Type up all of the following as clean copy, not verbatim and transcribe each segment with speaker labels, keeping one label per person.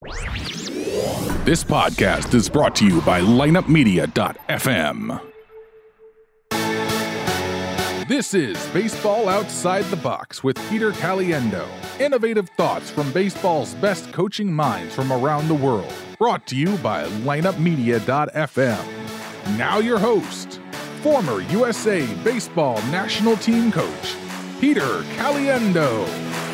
Speaker 1: This podcast is brought to you by lineupmedia.fm. This is Baseball Outside the Box with Peter Caliendo. Innovative thoughts from baseball's best coaching minds from around the world. Brought to you by lineupmedia.fm. Now your host, former USA Baseball National Team Coach, Peter Caliendo.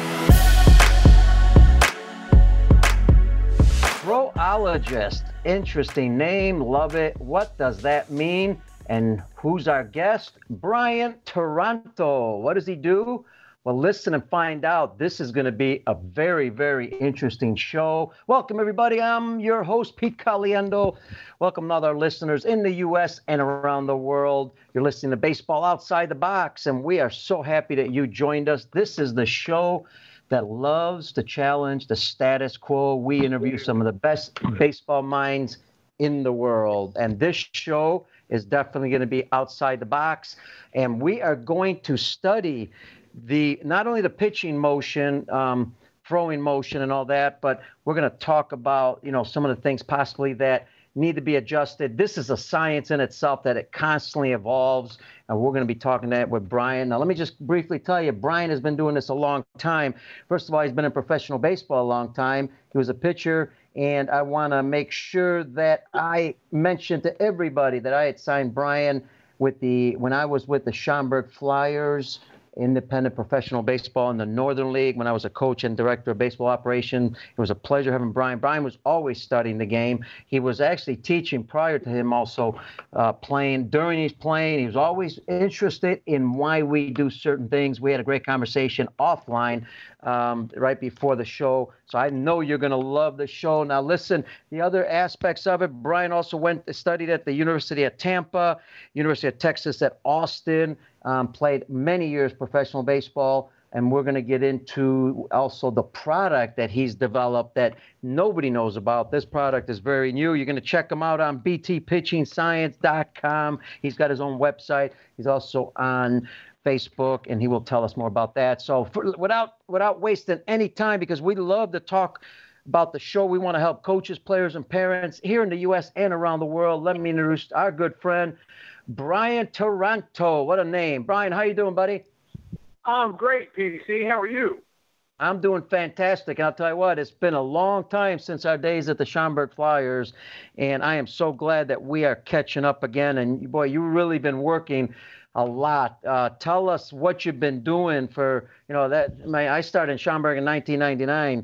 Speaker 2: Throwologist, interesting name, love it. What does that mean? And who's our guest? Brian Taranto. What does he do? Well, listen and find out. This is going to be a very, very interesting show. Welcome, everybody. I'm your host, Pete Caliendo. Welcome, all our listeners in the U.S. and around the world. You're listening to Baseball Outside the Box, and we are so happy that you joined us. This is the show that loves to challenge the status quo. We interview some of the best baseball minds in the world. And this show is definitely going to be outside the box. And we are going to study not only the pitching motion, throwing motion and all that, but we're going to talk about, some of the things possibly that need to be adjusted. This is a science in itself that it constantly evolves, and we're going to be talking that with Brian. Now, let me just briefly tell you, Brian has been doing this a long time. First of all, he's been in professional baseball a long time. He was a pitcher, and I want to make sure that I mention to everybody that I had signed Brian when I was with the Schaumburg Flyers, independent professional baseball in the Northern League, when I was a coach and director of baseball operations. It was a pleasure having Brian. Brian was always studying the game. He was actually teaching prior to him also playing. During his playing, he was always interested in why we do certain things. We had a great conversation offline right before the show. So I know you're going to love the show. Now, listen, the other aspects of it, Brian also studied at the University of Tampa, University of Texas at Austin, played many years professional baseball, and we're going to get into also the product that he's developed that nobody knows about. This product is very new. You're going to check him out on btpitchingscience.com. He's got his own website. He's also on Facebook, and he will tell us more about that. So without wasting any time, because we love to talk about the show, we want to help coaches, players, and parents here in the U.S. and around the world. Let me introduce our good friend, Brian Taranto. What a name. Brian, how you doing, buddy?
Speaker 3: I'm great, PDC. How are you?
Speaker 2: I'm doing fantastic. And I'll tell you what, it's been a long time since our days at the Schaumburg Flyers, and I am so glad that we are catching up again. And, boy, you've really been working a lot. Tell us what you've been doing for, I started in Schaumburg in 1999.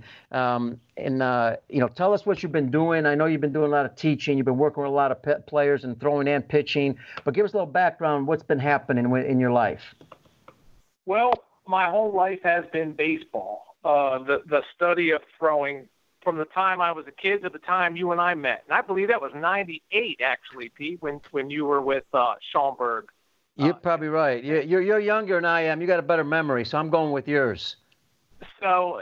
Speaker 2: Tell us what you've been doing. I know you've been doing a lot of teaching. You've been working with a lot of players and throwing and pitching. But give us a little background. What's been happening in your life?
Speaker 3: Well, my whole life has been baseball. The study of throwing from the time I was a kid to the time you and I met. And I believe that was 98, actually, Pete, when you were with Schaumburg.
Speaker 2: You're probably right. You're younger than I am. You got a better memory, so I'm going with yours.
Speaker 3: So,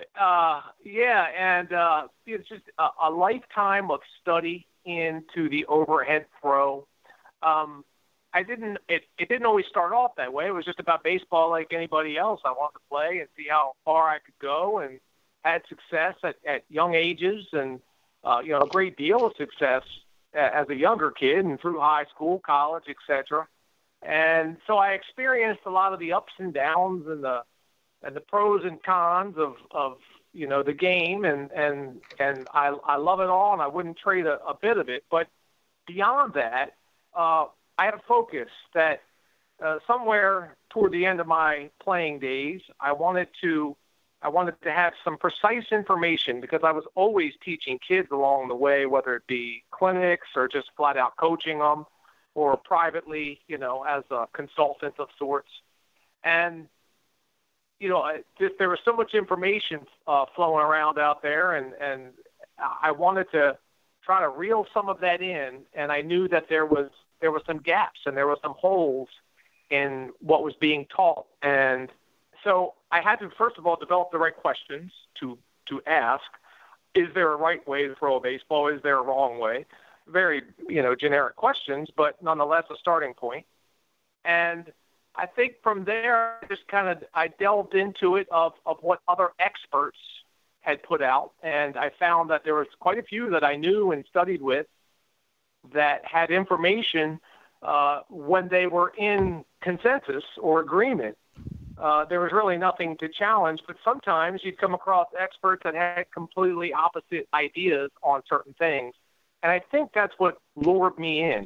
Speaker 3: it's just a lifetime of study into the overhead throw. It didn't always start off that way. It was just about baseball like anybody else. I wanted to play and see how far I could go, and had success at young ages, and a great deal of success as a younger kid and through high school, college, etc. And so I experienced a lot of the ups and downs and the pros and cons of the game, and I love it all, and I wouldn't trade a bit of it. But beyond that, I had a focus that somewhere toward the end of my playing days, I wanted to have some precise information, because I was always teaching kids along the way, whether it be clinics or just flat out coaching them, or privately, as a consultant of sorts. And, there was so much information flowing around out there, and I wanted to try to reel some of that in, and I knew that there was some gaps and there were some holes in what was being taught. And so I had to, first of all, develop the right questions to ask. Is there a right way to throw a baseball? Is there a wrong way? Very, generic questions, but nonetheless a starting point. And I think from there, I delved into it of what other experts had put out, and I found that there was quite a few that I knew and studied with that had information when they were in consensus or agreement. There was really nothing to challenge, but sometimes you'd come across experts that had completely opposite ideas on certain things. And I think that's what lured me in,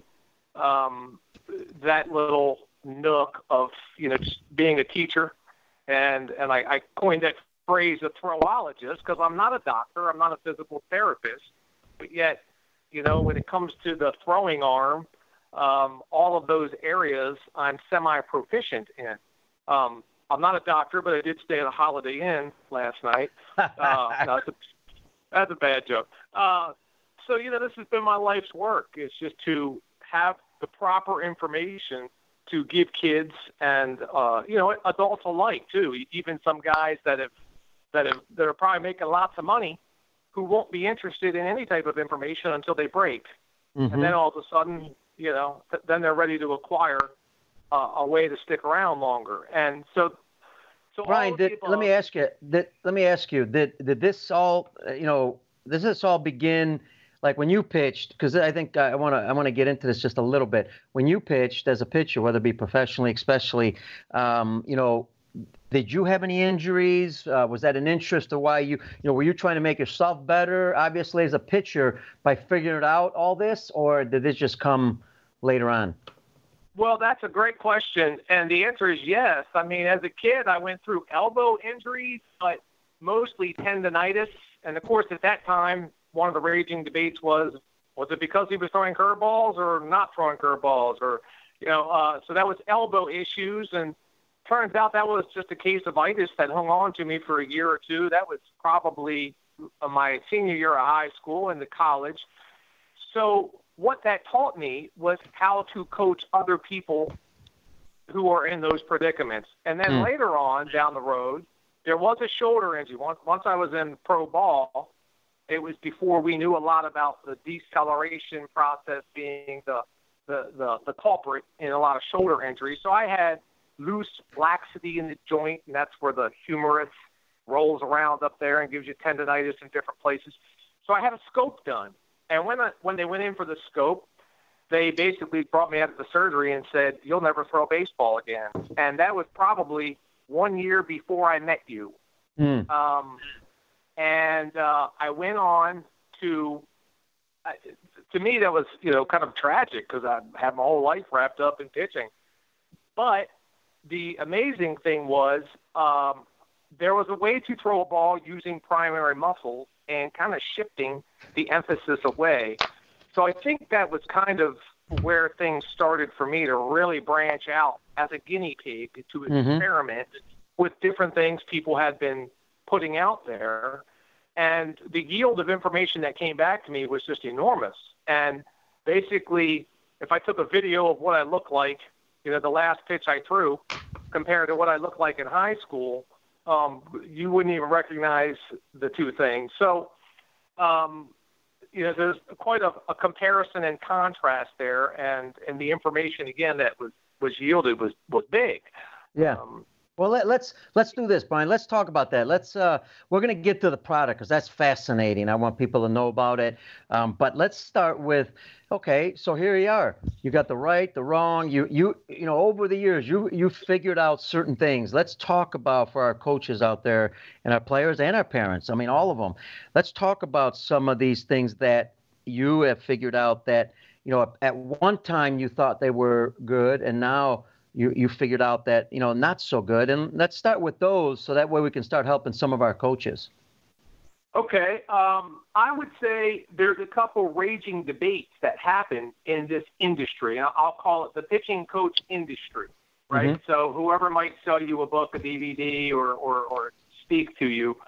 Speaker 3: that little nook of, just being a teacher. And I coined that phrase, a throwologist, because I'm not a doctor, I'm not a physical therapist, but yet, when it comes to the throwing arm, all of those areas I'm semi-proficient in. I'm not a doctor, but I did stay at a Holiday Inn last night. No, that's a bad joke. So, this has been my life's work. It's just to have the proper information to give kids and, adults alike too. Even some guys that are probably making lots of money who won't be interested in any type of information until they break. Mm-hmm. And then all of a sudden, then they're ready to acquire a way to stick around longer. And so
Speaker 2: Brian, let me ask you, did this all, does this all begin like when you pitched? Because I think I want to get into this just a little bit. When you pitched as a pitcher, whether it be professionally, especially, did you have any injuries? Was that an interest or why were you trying to make yourself better, obviously, as a pitcher by figuring out all this, or did this just come later on?
Speaker 3: Well, that's a great question, and the answer is yes. I mean, as a kid, I went through elbow injuries, but mostly tendonitis. And, of course, at that time, one of the raging debates was it because he was throwing curveballs or not throwing curveballs? Or, so that was elbow issues, and turns out that was just a case of itis that hung on to me for a year or two. That was probably my senior year of high school into college. So what that taught me was how to coach other people who are in those predicaments. And then later on down the road, there was a shoulder injury. Once I was in pro ball, it was before we knew a lot about the deceleration process being the culprit in a lot of shoulder injuries. So I had loose laxity in the joint, and that's where the humerus rolls around up there and gives you tendonitis in different places. So I had a scope done. And when they went in for the scope, they basically brought me out of the surgery and said, "You'll never throw a baseball again." And that was probably 1 year before I met you. I went on to me, that was, kind of tragic because I had my whole life wrapped up in pitching. But the amazing thing was there was a way to throw a ball using primary muscles and kind of shifting the emphasis away. So I think that was kind of where things started for me to really branch out as a guinea pig to experiment with different things people had been putting out there. And the yield of information that came back to me was just enormous. And basically, if I took a video of what I looked like, the last pitch I threw, compared to what I looked like in high school, you wouldn't even recognize the two things. So, there's quite a comparison and contrast there, and the information again that was yielded was big.
Speaker 2: Yeah. Well, let's do this, Brian. Let's talk about that. We're going to get to the product because that's fascinating. I want people to know about it. But let's start with, okay, so here you are. You got the right, the wrong. You over the years, you figured out certain things. Let's talk about, for our coaches out there and our players and our parents, I mean, all of them. Let's talk about some of these things that you have figured out that, at one time you thought they were good, and now you figured out that, not so good. And let's start with those so that way we can start helping some of our coaches.
Speaker 3: Okay. I would say there's a couple raging debates that happen in this industry. And I'll call it the pitching coach industry, right? Mm-hmm. So whoever might sell you a book, a DVD, or speak to you,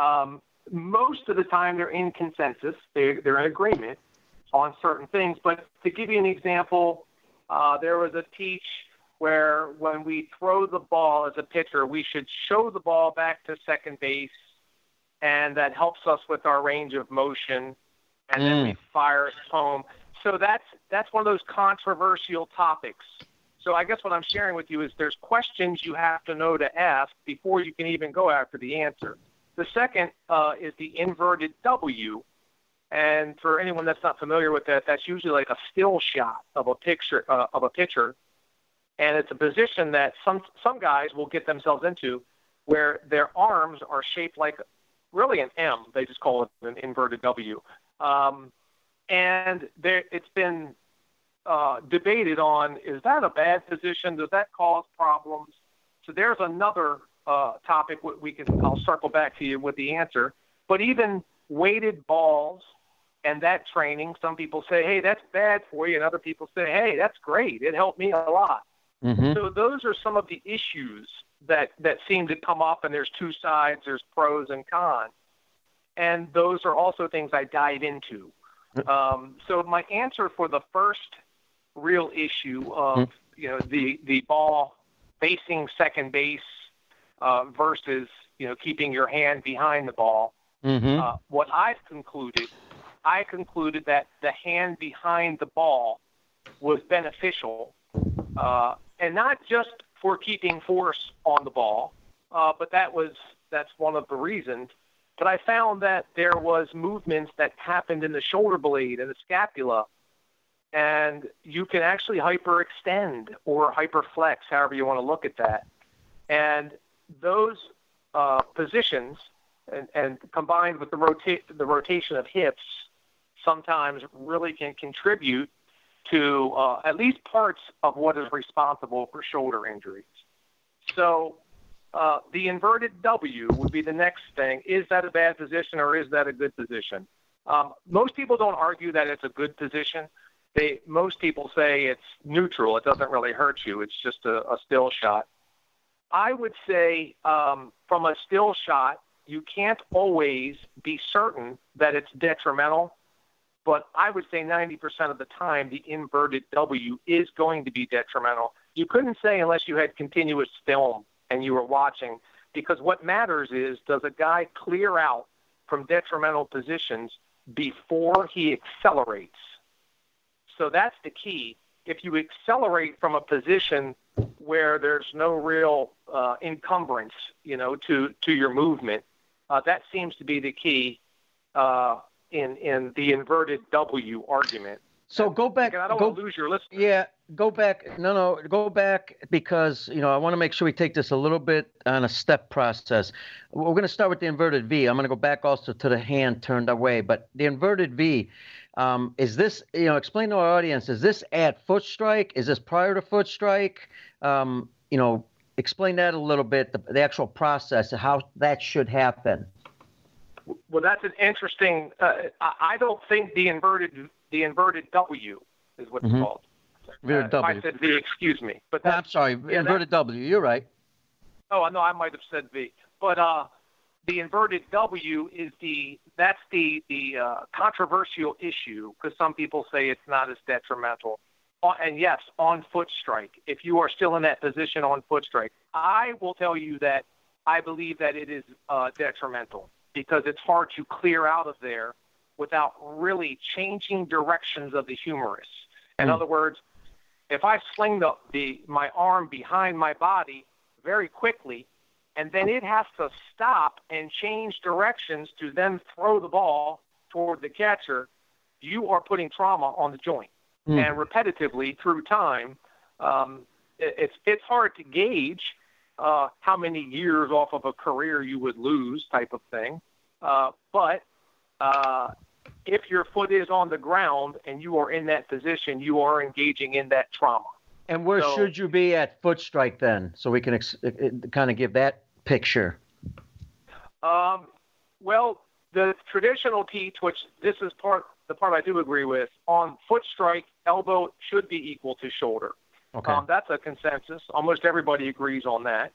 Speaker 3: most of the time they're in consensus. They're in agreement on certain things. But to give you an example, there was a teach where when we throw the ball as a pitcher, we should show the ball back to second base, and that helps us with our range of motion, and then we fire it home. So that's one of those controversial topics. So I guess what I'm sharing with you is there's questions you have to know to ask before you can even go after the answer. The second is the inverted W. And for anyone that's not familiar with that, that's usually like a still shot of a pitcher, and it's a position that some guys will get themselves into, where their arms are shaped like really an M. They just call it an inverted W, and it's been debated on, is that a bad position? Does that cause problems? So there's another topic I'll circle back to you with the answer. But even weighted balls and that training, some people say, hey, that's bad for you, and other people say, hey, that's great. It helped me a lot. Mm-hmm. So those are some of the issues that seem to come up, and there's two sides. There's pros and cons. And those are also things I dive into. So my answer for the first real issue of the ball facing second base versus keeping your hand behind the ball, what I concluded that the hand behind the ball was beneficial, and not just for keeping force on the ball, but that's one of the reasons. But I found that there was movements that happened in the shoulder blade and the scapula, and you can actually hyperextend or hyperflex, however you want to look at that. And those positions, and combined with the rotation of hips, sometimes really can contribute to at least parts of what is responsible for shoulder injuries. So the inverted W would be the next thing. Is that a bad position, or is that a good position? Most people don't argue that it's a good position. Most people say it's neutral. It doesn't really hurt you. It's just a still shot. I would say from a still shot, you can't always be certain that it's detrimental, but I would say 90% of the time the inverted W is going to be detrimental. You couldn't say unless you had continuous film and you were watching, because what matters is, does a guy clear out from detrimental positions before he accelerates? So that's the key. If you accelerate from a position where there's no real encumbrance, to your movement, that seems to be the key in the inverted W argument.
Speaker 2: So go back.
Speaker 3: Again, I don't want to lose your listeners.
Speaker 2: Yeah, go back. No, go back, because I want to make sure we take this a little bit on a step process. We're going to start with the inverted V. I'm going to go back also to the hand turned away, but the inverted V. Is this, explain to our audience, is this at foot strike? Is this prior to foot strike? Explain that a little bit, the actual process, how that should happen.
Speaker 3: Well, that's an interesting, I don't think the inverted W is what it's called.
Speaker 2: Inverted W.
Speaker 3: I said V, excuse me. But
Speaker 2: I'm sorry, inverted W, you're right.
Speaker 3: Oh, no, I might have said V. But the inverted W is that's the controversial issue, because some people say it's not as detrimental. And yes, on foot strike, if you are still in that position on foot strike, I will tell you that I believe that it is detrimental, because it's hard to clear out of there without really changing directions of the humerus. In other words, if I sling my arm behind my body very quickly, and then it has to stop and change directions to then throw the ball toward the catcher, you are putting trauma on the joint. And repetitively through time, it's hard to gauge how many years off of a career you would lose, type of thing. But if your foot is on the ground and you are in that position, you are engaging in that trauma.
Speaker 2: And where should you be at foot strike then, so we can kind of give that picture?
Speaker 3: Well, the traditional teach, which this is the part I do agree with, on foot strike, elbow should be equal to shoulder. Okay. That's a consensus. Almost everybody agrees on that.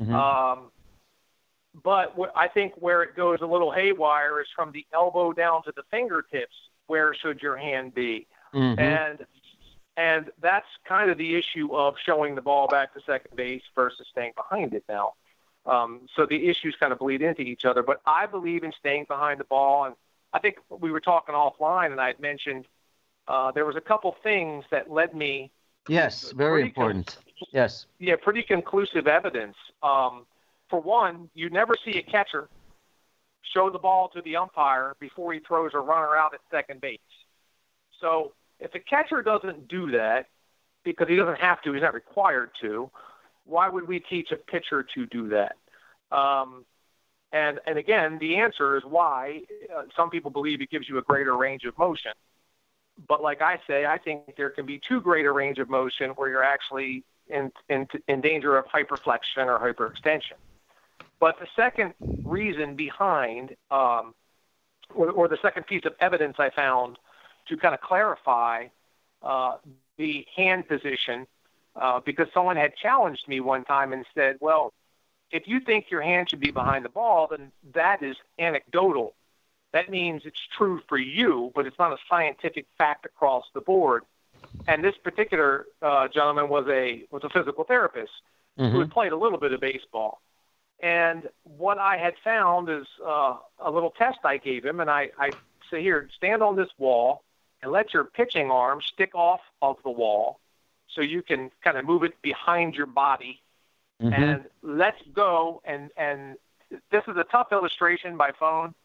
Speaker 3: But I think where it goes a little haywire is from the elbow down to the fingertips. Where should your hand be? And that's kind of the issue of showing the ball back to second base versus staying behind it now. So the issues kind of bleed into each other. But I believe in staying behind the ball. And I think we were talking offline, and I had mentioned there was a couple things that led me.
Speaker 2: Yes, very important. Yes.
Speaker 3: Yeah, pretty conclusive evidence. For one, you never see a catcher show the ball to the umpire before he throws a runner out at second base. So if a catcher doesn't do that, because he doesn't have to, he's not required to, why would we teach a pitcher to do that? And again, the answer is why. Some people believe it gives you a greater range of motion. But like I say, I think there can be too great a range of motion where you're actually in danger of hyperflexion or hyperextension. But the second reason behind, or the second piece of evidence I found to kind of clarify the hand position, because someone had challenged me one time and said, well, if you think your hand should be behind the ball, then that is anecdotal. That means it's true for you, but it's not a scientific fact across the board. And this particular gentleman was a physical therapist who had played a little bit of baseball. And what I had found is a little test I gave him, and I say, here, stand on this wall and let your pitching arm stick off of the wall so you can kind of move it behind your body. And let's go. And this is a tough illustration by phone,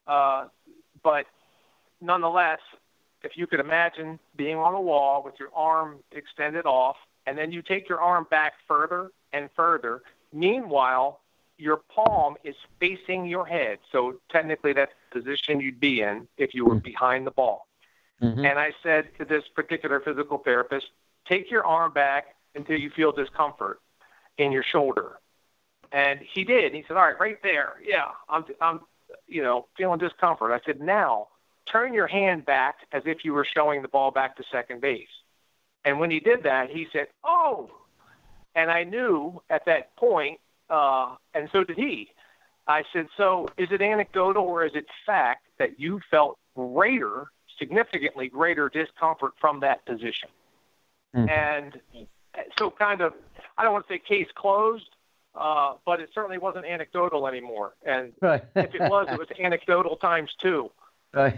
Speaker 3: but nonetheless, if you could imagine being on a wall with your arm extended off, and then you take your arm back further and further, meanwhile, your palm is facing your head. So technically that's the position you'd be in if you were behind the ball. And I said to this particular physical therapist, take your arm back until you feel discomfort in your shoulder. And he did. He said, all right, right there. Yeah, I'm feeling discomfort. I said, now turn your hand back as if you were showing the ball back to second base. And when he did that, he said, oh, and I knew at that point, and so did he. I said, so is it anecdotal or is it fact that you felt significantly greater discomfort from that position? And so kind of, I don't want to say case closed, but it certainly wasn't anecdotal anymore. And if it was anecdotal times two.
Speaker 2: Right.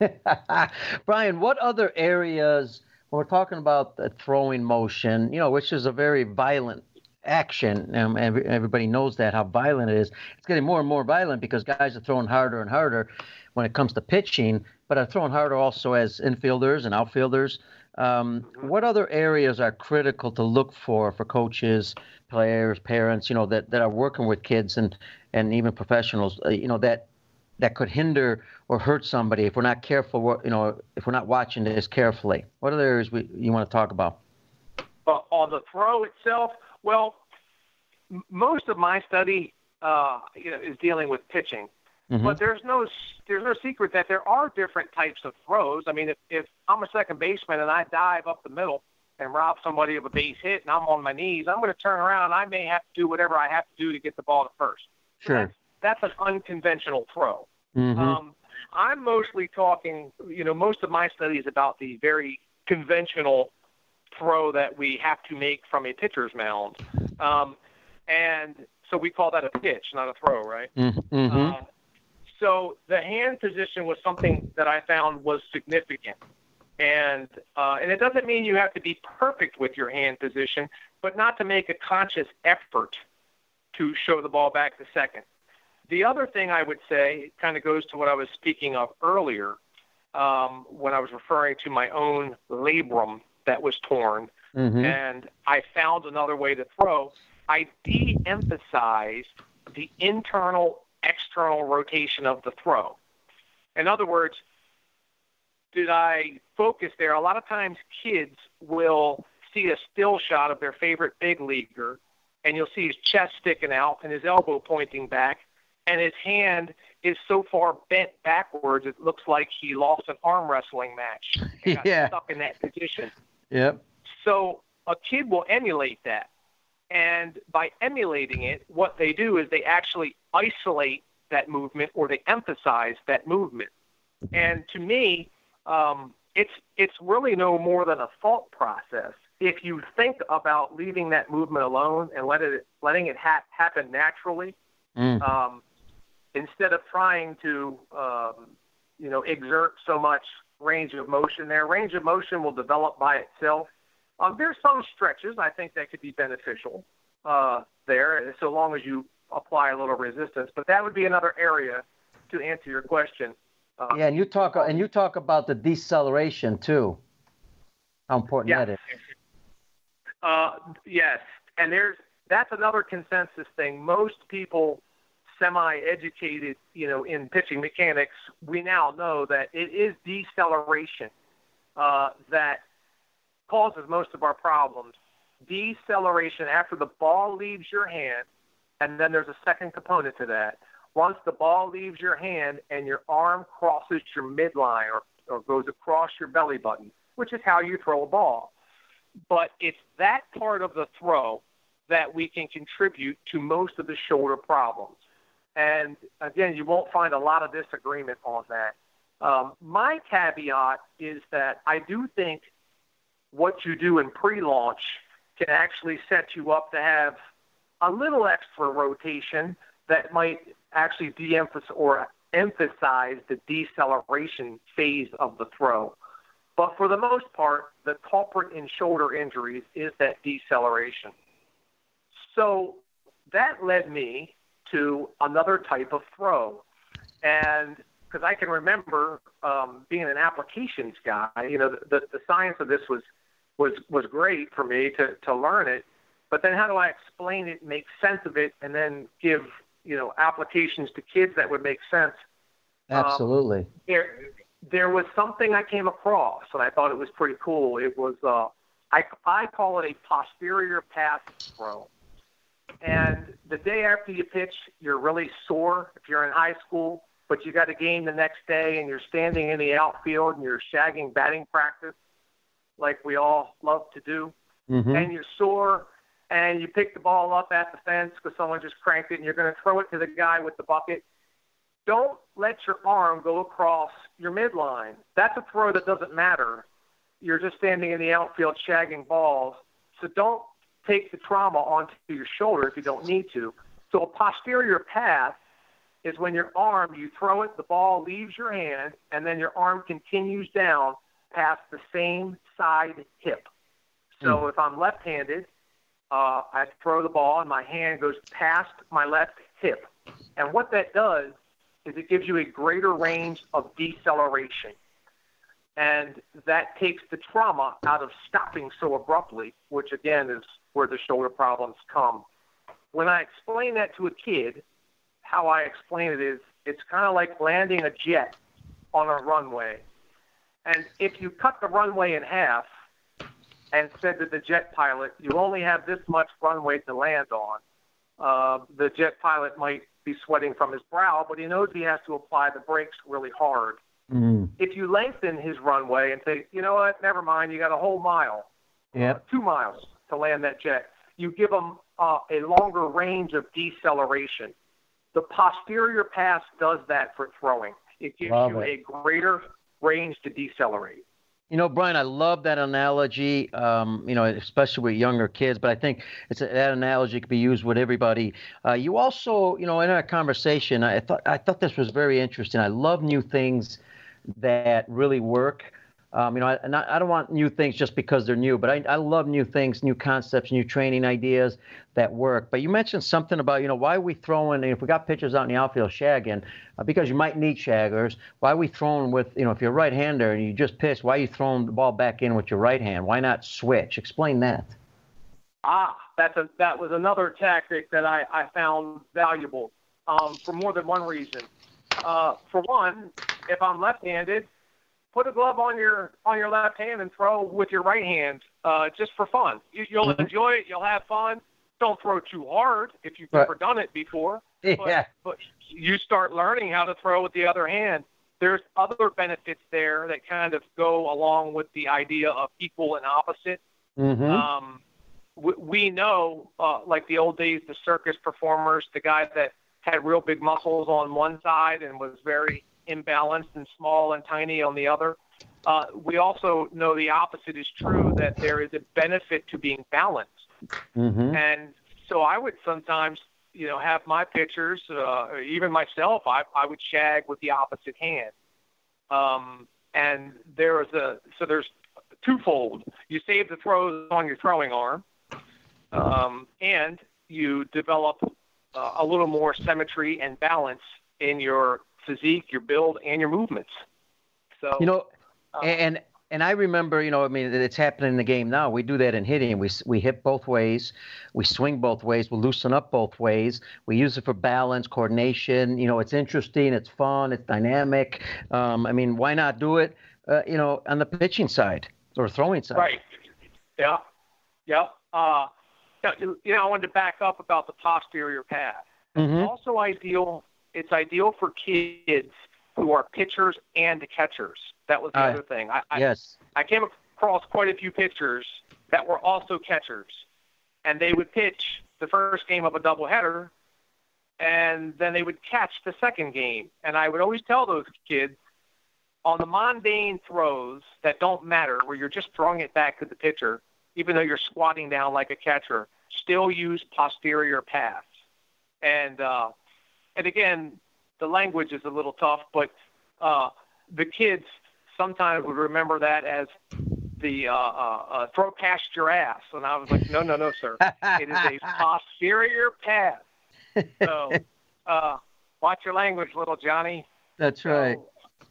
Speaker 2: Brian, what other areas, when we're talking about the throwing motion, which is a very violent action, everybody knows that, how violent it is. It's getting more and more violent because guys are throwing harder and harder when it comes to pitching, but are throwing harder also as infielders and outfielders. What other areas are critical to look for coaches, players, parents, that are working with kids and even professionals, that could hinder or hurt somebody if we're not careful, if we're not watching this carefully? What other areas you want to talk about?
Speaker 3: On the throw itself, well, most of my study, is dealing with pitching. But there's no secret that there are different types of throws. I mean, if I'm a second baseman and I dive up the middle and rob somebody of a base hit and I'm on my knees, I'm going to turn around. I may have to do whatever I have to do to get the ball to first.
Speaker 2: Sure.
Speaker 3: So that's an unconventional throw. I'm mostly talking, most of my study is about the very conventional throw that we have to make from a pitcher's mound. And so we call that a pitch, not a throw, right? So the hand position was something that I found was significant. And it doesn't mean you have to be perfect with your hand position, but not to make a conscious effort to show the ball back to second. The other thing I would say kind of goes to what I was speaking of earlier when I was referring to my own labrum that was torn, and I found another way to throw. I de-emphasized the internal-external rotation of the throw. In other words, did I focus there? A lot of times kids will see a still shot of their favorite big leaguer, and you'll see his chest sticking out and his elbow pointing back, and his hand is so far bent backwards it looks like he lost an arm wrestling match and got stuck in that position.
Speaker 2: Yep.
Speaker 3: So a kid will emulate that. And by emulating it, what they do is they actually isolate that movement or they emphasize that movement. And to me, it's really no more than a thought process. If you think about leaving that movement alone and letting it happen naturally, instead of trying to, exert so much range of motion there, range of motion will develop by itself. There's some stretches I think that could be beneficial there, so long as you apply a little resistance. But that would be another area to answer your question.
Speaker 2: Yeah, and you talk about the deceleration too. How important that is.
Speaker 3: Yes, and that's another consensus thing. Most people, semi-educated, in pitching mechanics, we now know that it is deceleration that causes most of our problems. Deceleration after the ball leaves your hand, and then there's a second component to that. Once the ball leaves your hand and your arm crosses your midline or goes across your belly button, which is how you throw a ball. But it's that part of the throw that we can contribute to most of the shoulder problems. And again, you won't find a lot of disagreement on that. My caveat is that I do think what you do in pre-launch can actually set you up to have a little extra rotation that might actually de-emphasize or emphasize the deceleration phase of the throw. But for the most part, the culprit in shoulder injuries is that deceleration. So that led me to another type of throw. And because I can remember being an applications guy, the science of this was great for me to learn it. But then how do I explain it, make sense of it, and then give applications to kids that would make sense?
Speaker 2: Absolutely.
Speaker 3: There was something I came across, and I thought it was pretty cool. It was I call it a posterior pass throw. And the day after you pitch, you're really sore if you're in high school, but you got a game the next day, and you're standing in the outfield and you're shagging batting practice, like we all love to do, and you're sore. And you pick the ball up at the fence because someone just cranked it, and you're going to throw it to the guy with the bucket. Don't let your arm go across your midline. That's a throw that doesn't matter. You're just standing in the outfield shagging balls. So don't take the trauma onto your shoulder if you don't need to. So a posterior pass is when your arm, you throw it, the ball leaves your hand, and then your arm continues down past the same side hip. So if I'm left-handed, I throw the ball and my hand goes past my left hip. And what that does is it gives you a greater range of deceleration. And that takes the trauma out of stopping so abruptly, which again is where the shoulder problems come. When I explain that to a kid, how I explain it is it's kind of like landing a jet on a runway. And if you cut the runway in half, and said to the jet pilot, you only have this much runway to land on, the jet pilot might be sweating from his brow, but he knows he has to apply the brakes really hard. If you lengthen his runway and say, you know what, never mind, you got a whole mile, 2 miles to land that jet, you give him a longer range of deceleration. The posterior pass does that for throwing. It gives you a greater range to decelerate.
Speaker 2: Brian, I love that analogy, especially with younger kids, but I think that analogy could be used with everybody. You also, in our conversation, I thought this was very interesting. I love new things that really work. I don't want new things just because they're new, but I love new things, new concepts, new training ideas that work. But you mentioned something about, why are we throwing, if we got pitchers out in the outfield shagging, because you might need shaggers, why are we throwing with, if you're a right-hander and you just pitch, why are you throwing the ball back in with your right hand? Why not switch? Explain that.
Speaker 3: That was another tactic that I found valuable for more than one reason. For one, if I'm left-handed, put a glove on your left hand and throw with your right hand, just for fun. You'll enjoy it. You'll have fun. Don't throw too hard if you've never done it before. But you start learning how to throw with the other hand. There's other benefits there that kind of go along with the idea of equal and opposite. We know, like the old days, the circus performers, the guy that had real big muscles on one side and was very imbalanced and small and tiny on the other. We also know the opposite is true, that there is a benefit to being balanced. And so I would sometimes, have my pitchers, even myself, I would shag with the opposite hand. And there's twofold. You save the throws on your throwing arm, and you develop a little more symmetry and balance in your physique, your build, and your movements. So,
Speaker 2: and I remember, I mean, it's happening in the game now. We do that in hitting. We hit both ways. We swing both ways. We loosen up both ways. We use it for balance, coordination. It's interesting. It's fun. It's dynamic. I mean, why not do it, on the pitching side or throwing side?
Speaker 3: Right. Yeah. Yeah. I wanted to back up about the posterior pass.
Speaker 2: Mm-hmm.
Speaker 3: It's also ideal. It's ideal for kids who are pitchers and catchers. That was the other thing. I came across quite a few pitchers that were also catchers, and they would pitch the first game of a doubleheader, and then they would catch the second game. And I would always tell those kids, on the mundane throws that don't matter, where you're just throwing it back to the pitcher, even though you're squatting down like a catcher, still use posterior pass. And again, the language is a little tough, but the kids sometimes would remember that as the throw past your ass. And I was like, no, sir. It is a posterior pass. So watch your language, little Johnny.
Speaker 2: That's right.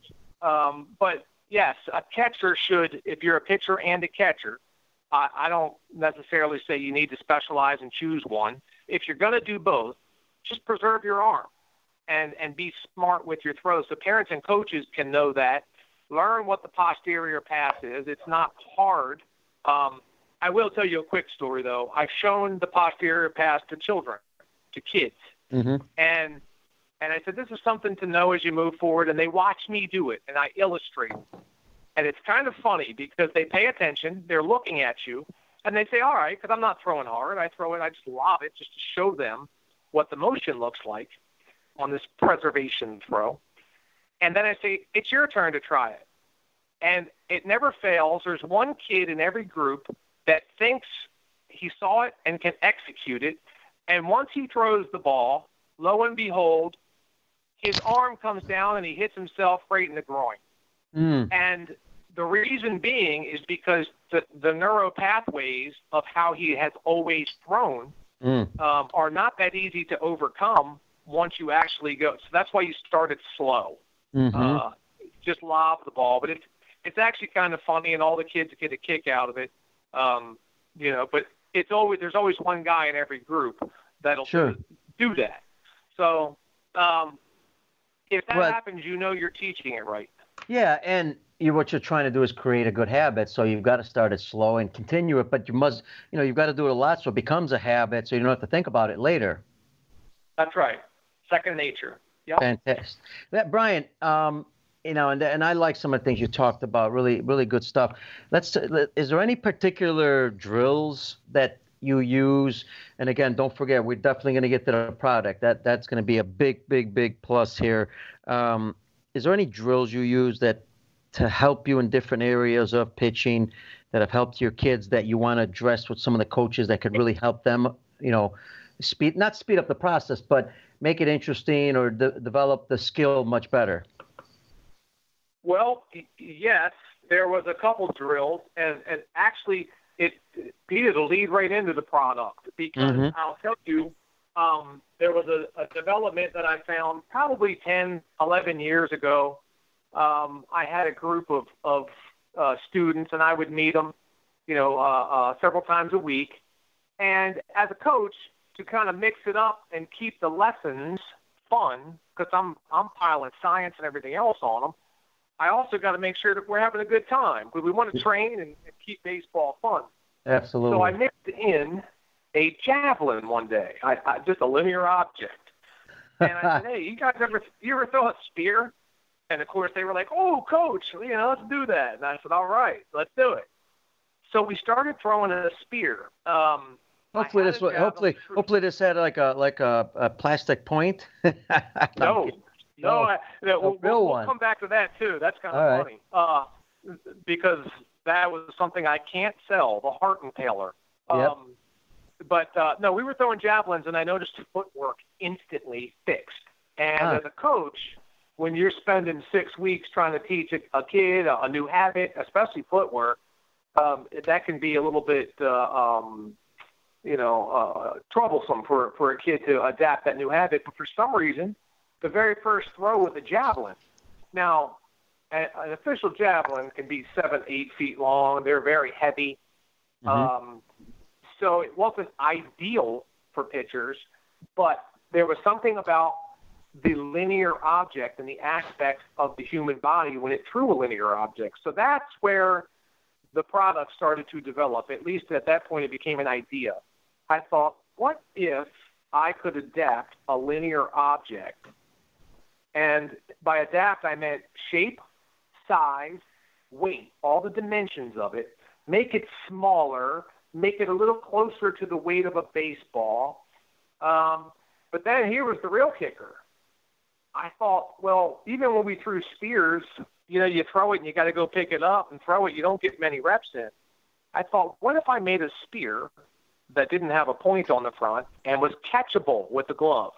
Speaker 3: But, yes, a catcher should, if you're a pitcher and a catcher, I don't necessarily say you need to specialize and choose one. If you're going to do both, just preserve your arm and be smart with your throws. So parents and coaches can know that. Learn what the posterior pass is. It's not hard. I will tell you a quick story, though. I've shown the posterior pass to children, to kids.
Speaker 2: Mm-hmm.
Speaker 3: And I said, this is something to know as you move forward. And they watch me do it, and I illustrate. And it's kind of funny because they pay attention. They're looking at you. And they say, all right, because I'm not throwing hard. I just lob it just to show them what the motion looks like on this preservation throw. And then I say, it's your turn to try it. And it never fails. There's one kid in every group that thinks he saw it and can execute it. And once he throws the ball, lo and behold, his arm comes down and he hits himself right in the groin. And the reason being is because the neural pathways of how he has always thrown are not that easy to overcome once you actually go. So that's why you start it slow.
Speaker 2: Mm-hmm.
Speaker 3: Just lob the ball. But it's actually kind of funny, and all the kids get a kick out of it. But there's always one guy in every group that'll do that. So if that happens, you're teaching it right.
Speaker 2: Yeah, and what you're trying to do is create a good habit, so you've got to start it slow and continue it, but you must, you've got to do it a lot so it becomes a habit so you don't have to think about it later. That's
Speaker 3: right. Second nature. Yep.
Speaker 2: Fantastic. Brian, and I like some of the things you talked about, really, really good stuff. Is there any particular drills that you use? And again, don't forget, we're definitely going to get to the product. That's going to be a big, big, big plus here. Is there any drills you use to help you in different areas of pitching that have helped your kids that you want to address with some of the coaches that could really help them, not speed up the process, but make it interesting or develop the skill much better?
Speaker 3: Well, yes, there was a couple drills, and actually it'll lead right into the product because I'll tell you, there was a development that I found probably 10, 11 years ago. I had a group of students, and I would meet them, several times a week. And as a coach, to kind of mix it up and keep the lessons fun, because I'm piling science and everything else on them, I also got to make sure that we're having a good time because we want to train and keep baseball fun.
Speaker 2: Absolutely.
Speaker 3: So I mixed in a javelin one day, I just a linear object. And I said, hey, you guys ever throw a spear? And, of course, they were like, oh, Coach, let's do that. And I said, all right, let's do it. So we started throwing a spear.
Speaker 2: Hopefully this had like a plastic point.
Speaker 3: No. We'll come back to that too. That's kind of funny because that was something I can't sell, the heart impaler.
Speaker 2: Yep.
Speaker 3: But no, we were throwing javelins, and I noticed footwork instantly fixed. And as a coach, when you're spending 6 weeks trying to teach a kid a new habit, especially footwork, that can be a little bit troublesome for a kid to adapt that new habit. But for some reason, the very first throw with a javelin. Now, an official javelin can be 7-8 feet long. They're very heavy. So it wasn't ideal for pitchers, but there was something about the linear object and the aspects of the human body when it threw a linear object. So that's where the product started to develop. At least at that point, it became an idea. I thought, what if I could adapt a linear object? And by adapt, I meant shape, size, weight, all the dimensions of it, make it smaller, make it a little closer to the weight of a baseball. But then here was the real kicker. I thought, well, even when we threw spears, you throw it and you got to go pick it up and throw it. You don't get many reps in. I thought, what if I made a spear that didn't have a point on the front and was catchable with the glove?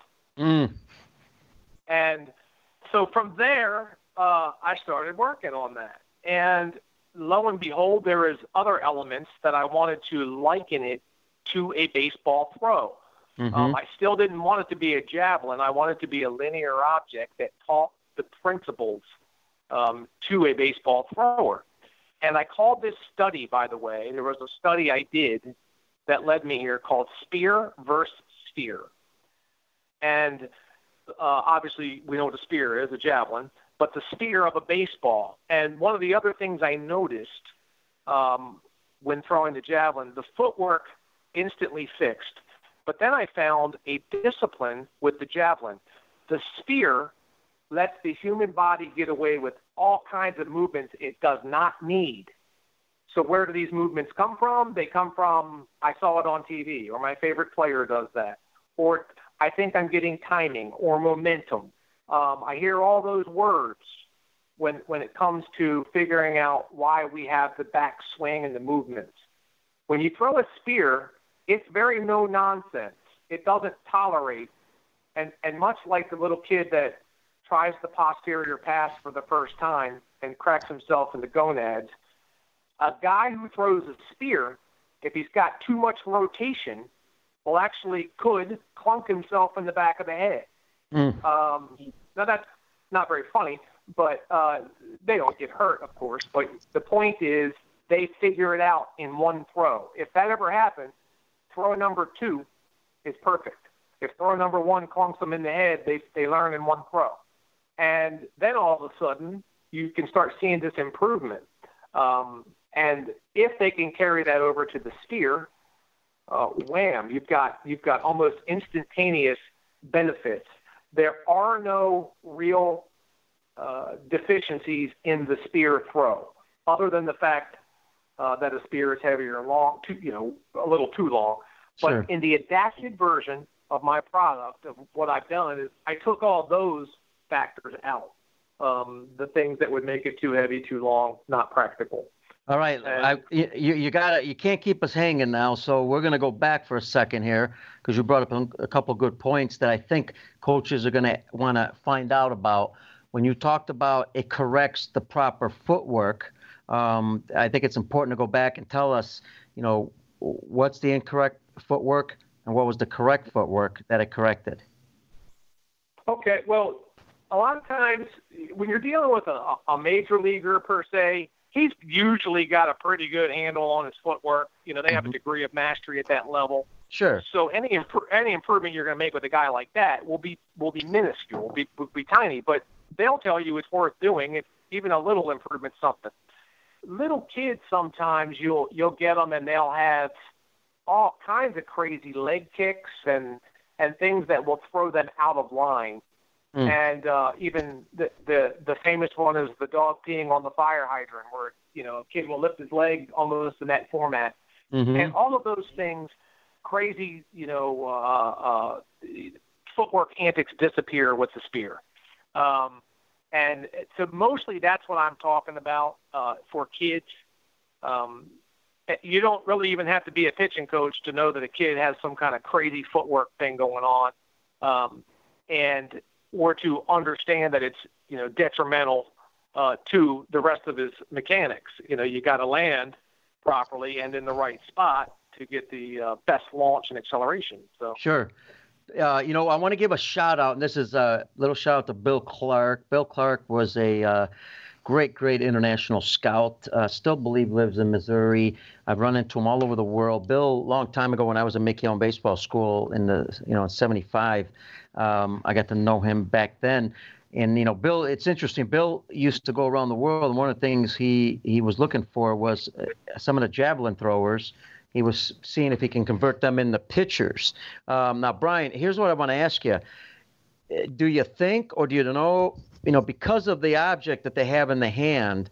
Speaker 3: And so from there, I started working on that. And lo and behold, there is other elements that I wanted to liken it to a baseball throw. I still didn't want it to be a javelin. I wanted it to be a linear object that taught the principles to a baseball thrower. And I called this study, by the way, there was a study I did that led me here called Spear versus Sphere. And obviously we know what a spear is, a javelin, but the sphere of a baseball. And one of the other things I noticed when throwing the javelin, the footwork instantly fixed. But then I found a discipline with the javelin. The sphere lets the human body get away with all kinds of movements it does not need. So where do these movements come from? They come from, I saw it on TV, or my favorite player does that, or I think I'm getting timing or momentum. I hear all those words when it comes to figuring out why we have the back swing and the movements. When you throw a spear, it's very no nonsense. It doesn't tolerate, and much like the little kid that tries the posterior pass for the first time and cracks himself in the gonads, a guy who throws a spear, if he's got too much rotation, could clunk himself in the back of the head. Now that's not very funny, but they don't get hurt, of course. But the point is, they figure it out in one throw. If that ever happens, throw number 2 is perfect. If throw number 1 clunks them in the head, they learn in one throw. And then all of a sudden, you can start seeing this improvement. And if they can carry that over to the sphere, wham, you've got almost instantaneous benefits. There are no real deficiencies in the spear throw, other than the fact that a spear is heavier and long, a little too long.
Speaker 2: Sure.
Speaker 3: But in the adapted version of my product, of what I've done is I took all those factors out, the things that would make it too heavy, too long, not practical.
Speaker 2: All right, you can't keep us hanging now, so we're going to go back for a second here because you brought up a couple good points that I think coaches are going to want to find out about. When you talked about it corrects the proper footwork, I think it's important to go back and tell us, what's the incorrect footwork and what was the correct footwork that it corrected.
Speaker 3: Okay, well, a lot of times when you're dealing with a major leaguer per se, he's usually got a pretty good handle on his footwork. They have a degree of mastery at that level.
Speaker 2: Sure.
Speaker 3: So any improvement you're going to make with a guy like that will be minuscule, will be tiny, but they'll tell you it's worth doing. If even a little improvement, something. Little kids, sometimes you'll get them and they'll have all kinds of crazy leg kicks and things that will throw them out of line. And even the famous one is the dog peeing on the fire hydrant, where a kid will lift his leg almost in that format. And all of those things, crazy footwork antics disappear with the spear. And so mostly that's what I'm talking about for kids. You don't really even have to be a pitching coach to know that a kid has some kind of crazy footwork thing going on, or to understand that it's detrimental to the rest of his mechanics. You got to land properly and in the right spot to get the best launch and acceleration. So
Speaker 2: sure. I want to give a shout out, and this is a little shout out to Bill Clark. Bill Clark was a great international scout. Still believe lives in Missouri. I've run into him all over the world. Bill, long time ago when I was in Mickey Young Baseball School in '75, I got to know him back then. And Bill, it's interesting. Bill used to go around the world, and one of the things he was looking for was some of the javelin throwers. He was seeing if he can convert them into pitchers. Now, Brian, here's what I want to ask you. Do you think, or do you know, because of the object that they have in the hand,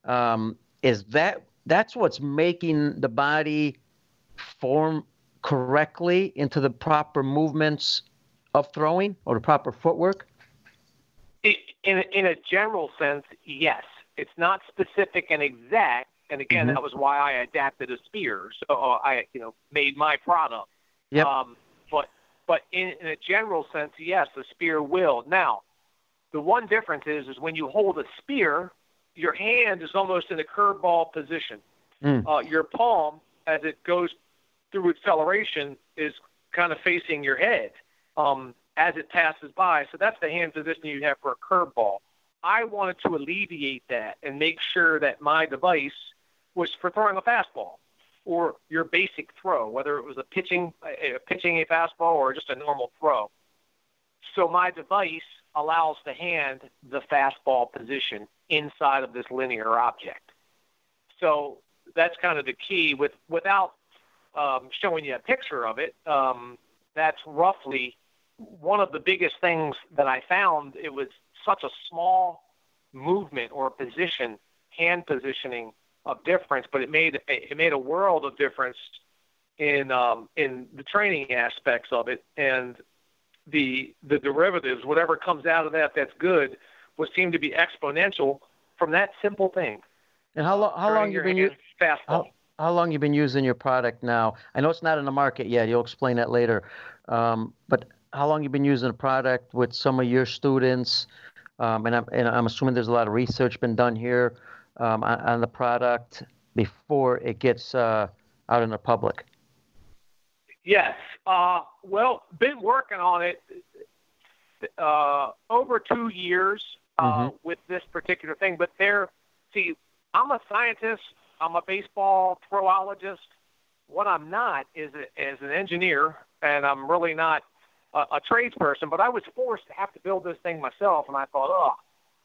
Speaker 2: that's what's making the body form correctly into the proper movements of throwing or the proper footwork?
Speaker 3: In a general sense, yes. It's not specific and exact. And again, that was why I adapted a spear. So I, made my product.
Speaker 2: Yep.
Speaker 3: But in a general sense, yes, the spear will. Now, the one difference is when you hold a spear, your hand is almost in a curveball position. Your palm, as it goes through acceleration, is kind of facing your head as it passes by. So that's the hand position you have for a curveball. I wanted to alleviate that and make sure that my device was for throwing a fastball or your basic throw, whether it was pitching a fastball or just a normal throw. So my device allows the hand the fastball position inside of this linear object. So that's kind of the key. Without showing you a picture of it, that's roughly one of the biggest things that I found. It was such a small movement or position, hand positioning of difference, but it made a world of difference in the training aspects of it, and the derivatives, whatever comes out of that's good, will seem to be exponential from that simple thing.
Speaker 2: And how long you been how long you been using your product now? I know it's not in the market yet. You'll explain that later. But how long you been using the product with some of your students? And I'm assuming there's a lot of research been done here on the product before it gets out in the public.
Speaker 3: Yes. Well, been working on it over 2 years with this particular thing. But I'm a scientist. I'm a baseball throwologist. What I'm not is an engineer, and I'm really not a tradesperson. But I was forced to have to build this thing myself, and I thought,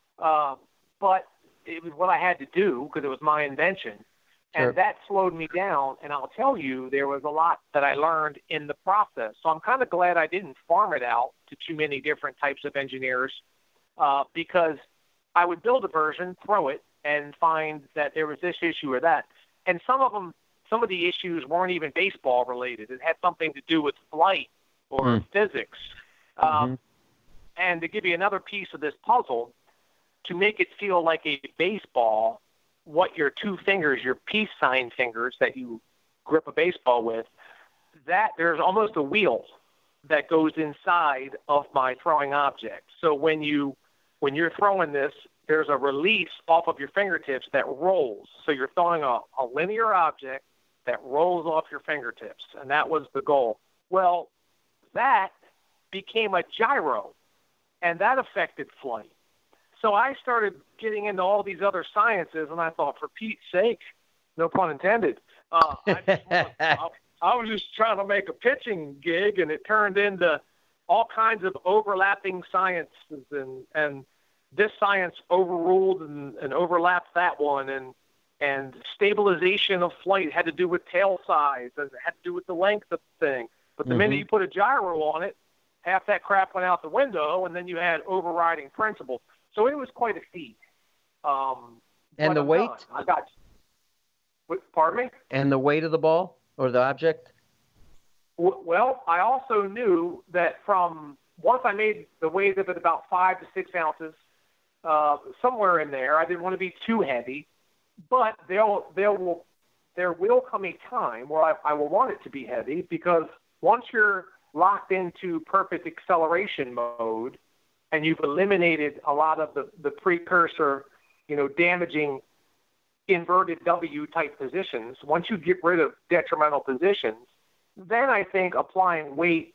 Speaker 3: but it was what I had to do because it was my invention.
Speaker 2: Sure.
Speaker 3: And that slowed me down, and I'll tell you, there was a lot that I learned in the process. So I'm kind of glad I didn't farm it out to too many different types of engineers because I would build a version, throw it, and find that there was this issue or that. And some of the issues weren't even baseball related. It had something to do with flight or physics. And to give you another piece of this puzzle, to make it feel like a baseball, what your two fingers, your peace sign fingers that you grip a baseball with, that there's almost a wheel that goes inside of my throwing object. So when you're throwing this, there's a release off of your fingertips that rolls. So you're throwing a linear object that rolls off your fingertips, and that was the goal. Well, that became a gyro, and that affected flight. So I started getting into all these other sciences, and I thought, for Pete's sake, no pun intended, I was just trying to make a pitching gig, and it turned into all kinds of overlapping sciences, and this science overruled and overlapped that one, and stabilization of flight had to do with tail size, and it had to do with the length of the thing. But the minute you put a gyro on it, half that crap went out the window, and then you had overriding principles. So it was quite a feat.
Speaker 2: And the weight?
Speaker 3: Pardon me?
Speaker 2: And the weight of the ball or the object?
Speaker 3: Well, I also knew that once I made the weight of it about 5 to 6 ounces, somewhere in there, I didn't want to be too heavy, but there will come a time where I will want it to be heavy, because once you're locked into perfect acceleration mode, and you've eliminated a lot of the precursor, damaging inverted W type positions, once you get rid of detrimental positions, then I think applying weight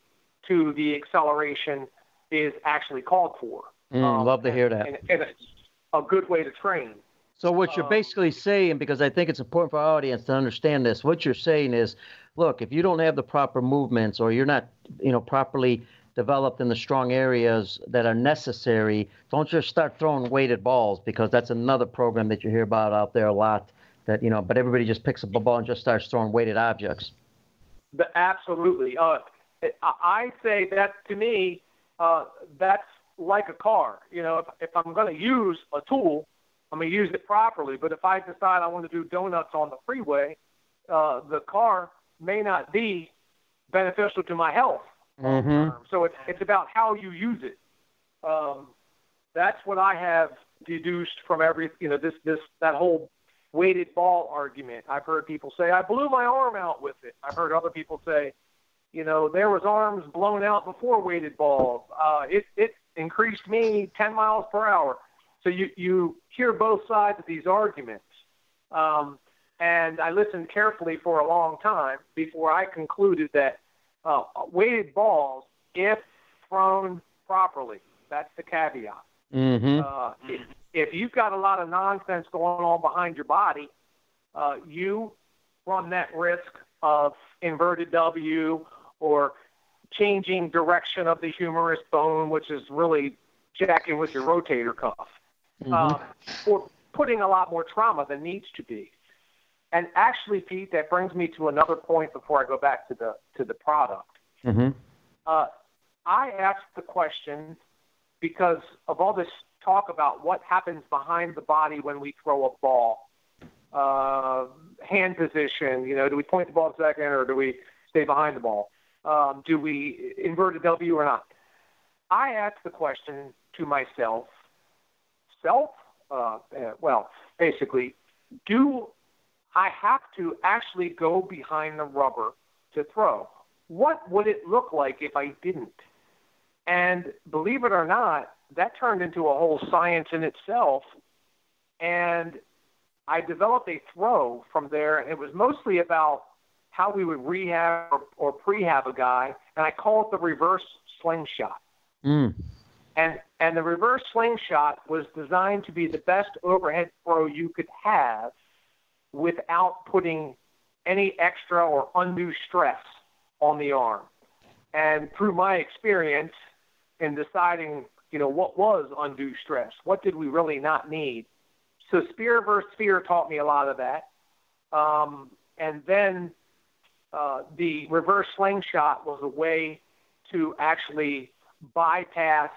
Speaker 3: to the acceleration is actually called for.
Speaker 2: Love to hear that.
Speaker 3: And it's a good way to train.
Speaker 2: So what you're basically saying, because I think it's important for our audience to understand this, what you're saying is, look, if you don't have the proper movements or you're not, properly developed in the strong areas that are necessary, don't just start throwing weighted balls, because that's another program that you hear about out there a lot, that, but everybody just picks up a ball and just starts throwing weighted objects.
Speaker 3: Absolutely. I say that, to me, that's like a car. If I'm going to use a tool, I'm going to use it properly. But if I decide I want to do donuts on the freeway, the car may not be beneficial to my health.
Speaker 2: Mm-hmm.
Speaker 3: So it's about how you use it. That's what I have deduced from that whole weighted ball argument. I've heard people say, I blew my arm out with it. I've heard other people say, there was arms blown out before weighted balls. It increased me 10 miles per hour. So you hear both sides of these arguments. And I listened carefully for a long time before I concluded that weighted balls, if thrown properly, that's the caveat.
Speaker 2: Mm-hmm.
Speaker 3: If you've got a lot of nonsense going on behind your body, you run that risk of inverted W or changing direction of the humerus bone, which is really jacking with your rotator cuff, or putting a lot more trauma than needs to be. And actually, Pete, that brings me to another point before I go back to the product.
Speaker 2: Mm-hmm.
Speaker 3: I asked the question because of all this talk about what happens behind the body when we throw a ball. Hand position, do we point the ball a second or do we stay behind the ball? Do we invert a W or not? I asked the question to myself, basically, do I have to actually go behind the rubber to throw? What would it look like if I didn't? And believe it or not, that turned into a whole science in itself. And I developed a throw from there, and it was mostly about how we would rehab or prehab a guy, and I call it the reverse slingshot.
Speaker 2: Mm.
Speaker 3: And the reverse slingshot was designed to be the best overhead throw you could have without putting any extra or undue stress on the arm. And through my experience in deciding, what was undue stress, what did we really not need? So spear versus sphere taught me a lot of that. And then the reverse slingshot was a way to actually bypass,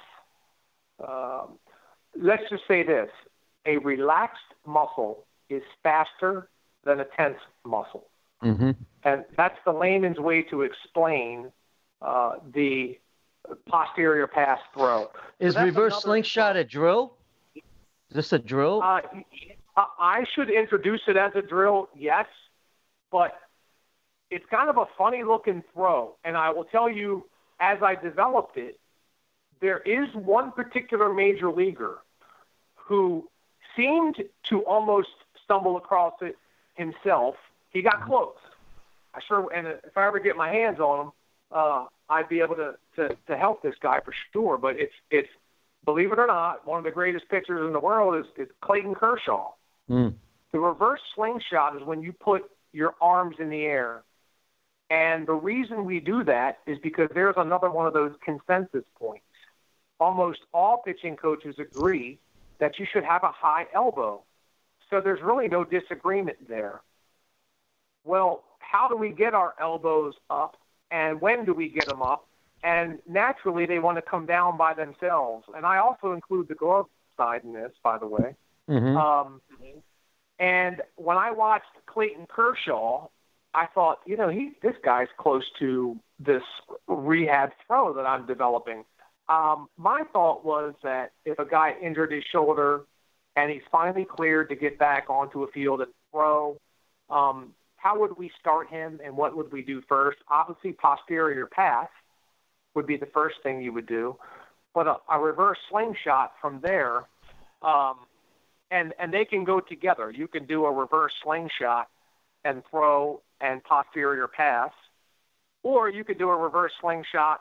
Speaker 3: let's just say this, a relaxed muscle is faster than a tense muscle.
Speaker 2: Mm-hmm.
Speaker 3: And that's the layman's way to explain the posterior pass throw.
Speaker 2: Is reverse slingshot a drill? Is this a drill?
Speaker 3: I should introduce it as a drill, yes, but it's kind of a funny-looking throw. And I will tell you, as I developed it, there is one particular major leaguer who seemed to almost stumble across it himself. He got close. And if I ever get my hands on him, I'd be able to help this guy for sure. But it's believe it or not, one of the greatest pitchers in the world is Clayton Kershaw.
Speaker 2: Mm.
Speaker 3: The reverse slingshot is when you put your arms in the air. And the reason we do that is because there's another one of those consensus points. Almost all pitching coaches agree that you should have a high elbow. So there's really no disagreement there. Well, how do we get our elbows up, and when do we get them up? And naturally, they want to come down by themselves. And I also include the glove side in this, by the way.
Speaker 2: Mm-hmm.
Speaker 3: And when I watched Clayton Kershaw, I thought, this guy's close to this rehab throw that I'm developing. My thought was that if a guy injured his shoulder and he's finally cleared to get back onto a field and throw, how would we start him and what would we do first? Obviously, posterior pass would be the first thing you would do, but a reverse slingshot from there, and they can go together. You can do a reverse slingshot and throw and posterior pass, or you could do a reverse slingshot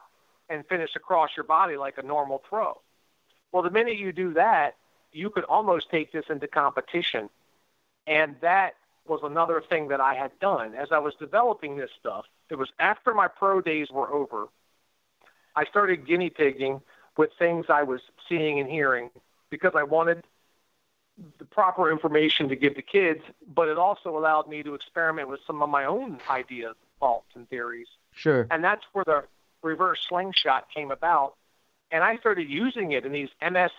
Speaker 3: and finish across your body like a normal throw. Well, the minute you do that, you could almost take this into competition. And that was another thing that I had done. As I was developing this stuff, it was after my pro days were over, I started guinea pigging with things I was seeing and hearing because I wanted the proper information to give the kids, but it also allowed me to experiment with some of my own ideas, thoughts, and theories.
Speaker 2: Sure.
Speaker 3: And that's where the reverse slingshot came about. And I started using it in these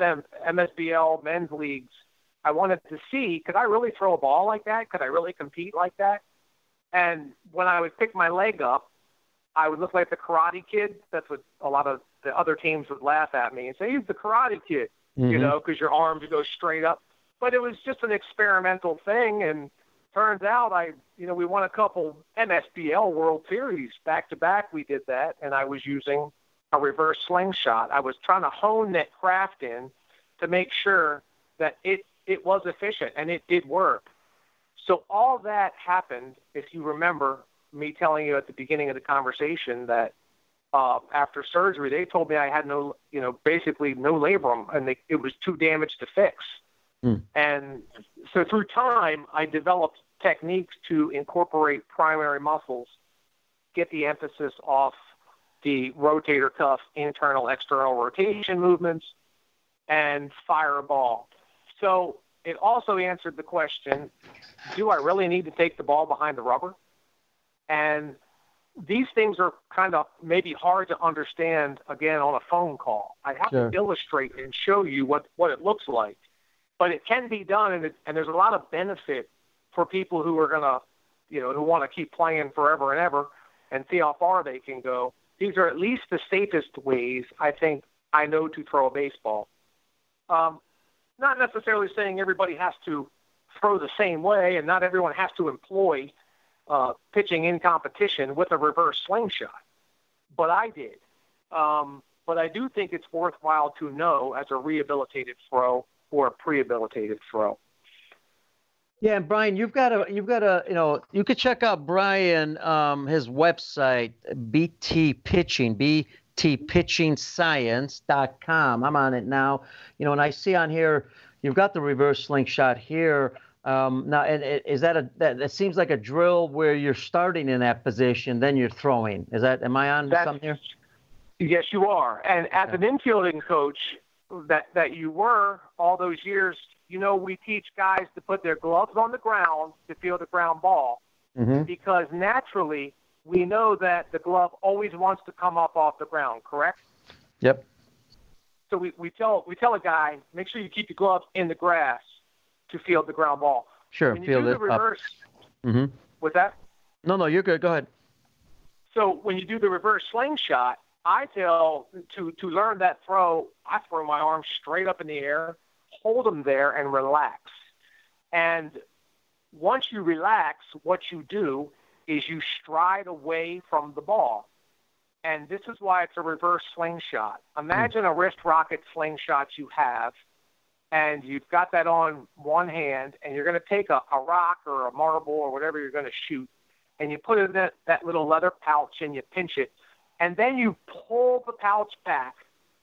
Speaker 3: MSBL men's leagues. I wanted to see, could I really throw a ball like that? Could I really compete like that? And when I would pick my leg up, I would look like the Karate Kid. That's what a lot of the other teams would laugh at me and say, he's the Karate Kid, you know, because your arms would go straight up. But it was just an experimental thing. And turns out we won a couple MSBL World Series back-to-back. We did that, and I was using a reverse slingshot. I was trying to hone that craft in to make sure that it was efficient, and it did work. So all that happened, if you remember me telling you at the beginning of the conversation that after surgery, they told me I had basically no labrum, and it was too damaged to fix. And so through time, I developed techniques to incorporate primary muscles, get the emphasis off the rotator cuff, internal, external rotation movements, and fire a ball. So it also answered the question, do I really need to take the ball behind the rubber? And these things are kind of maybe hard to understand, again, on a phone call. I have to illustrate and show you what it looks like. But it can be done, and there's a lot of benefit for people who are going to, who want to keep playing forever and ever and see how far they can go. These are at least the safest ways, I think, I know to throw a baseball. Not necessarily saying everybody has to throw the same way, and not everyone has to employ pitching in competition with a reverse slingshot. But I did. But I do think it's worthwhile to know as a rehabilitated throw or a prehabilitated throw.
Speaker 2: Yeah, and Brian, you've got to, you could check out Brian, his website, BT Pitching, btpitchingscience.com. I'm on it now, and I see on here, you've got the reverse slingshot here. Now, and is that seems like a drill where you're starting in that position, then you're throwing. Am I on something here?
Speaker 3: Yes, you are. And as an infielding coach that you were all those years, we teach guys to put their gloves on the ground to field a ground ball because naturally we know that the glove always wants to come up off the ground, correct?
Speaker 2: Yep.
Speaker 3: So we tell a guy, make sure you keep your gloves in the grass to field the ground ball.
Speaker 2: Sure,
Speaker 3: when you do the reverse, with that?
Speaker 2: No, you're good. Go ahead.
Speaker 3: So when you do the reverse slingshot, I tell to learn that throw, I throw my arms straight up in the air, hold them there, and relax. And once you relax, what you do is you stride away from the ball. And this is why it's a reverse slingshot. Imagine a wrist rocket slingshot you have, and you've got that on one hand, and you're going to take a rock or a marble or whatever you're going to shoot, and you put it in that little leather pouch, and you pinch it. And then you pull the pouch back,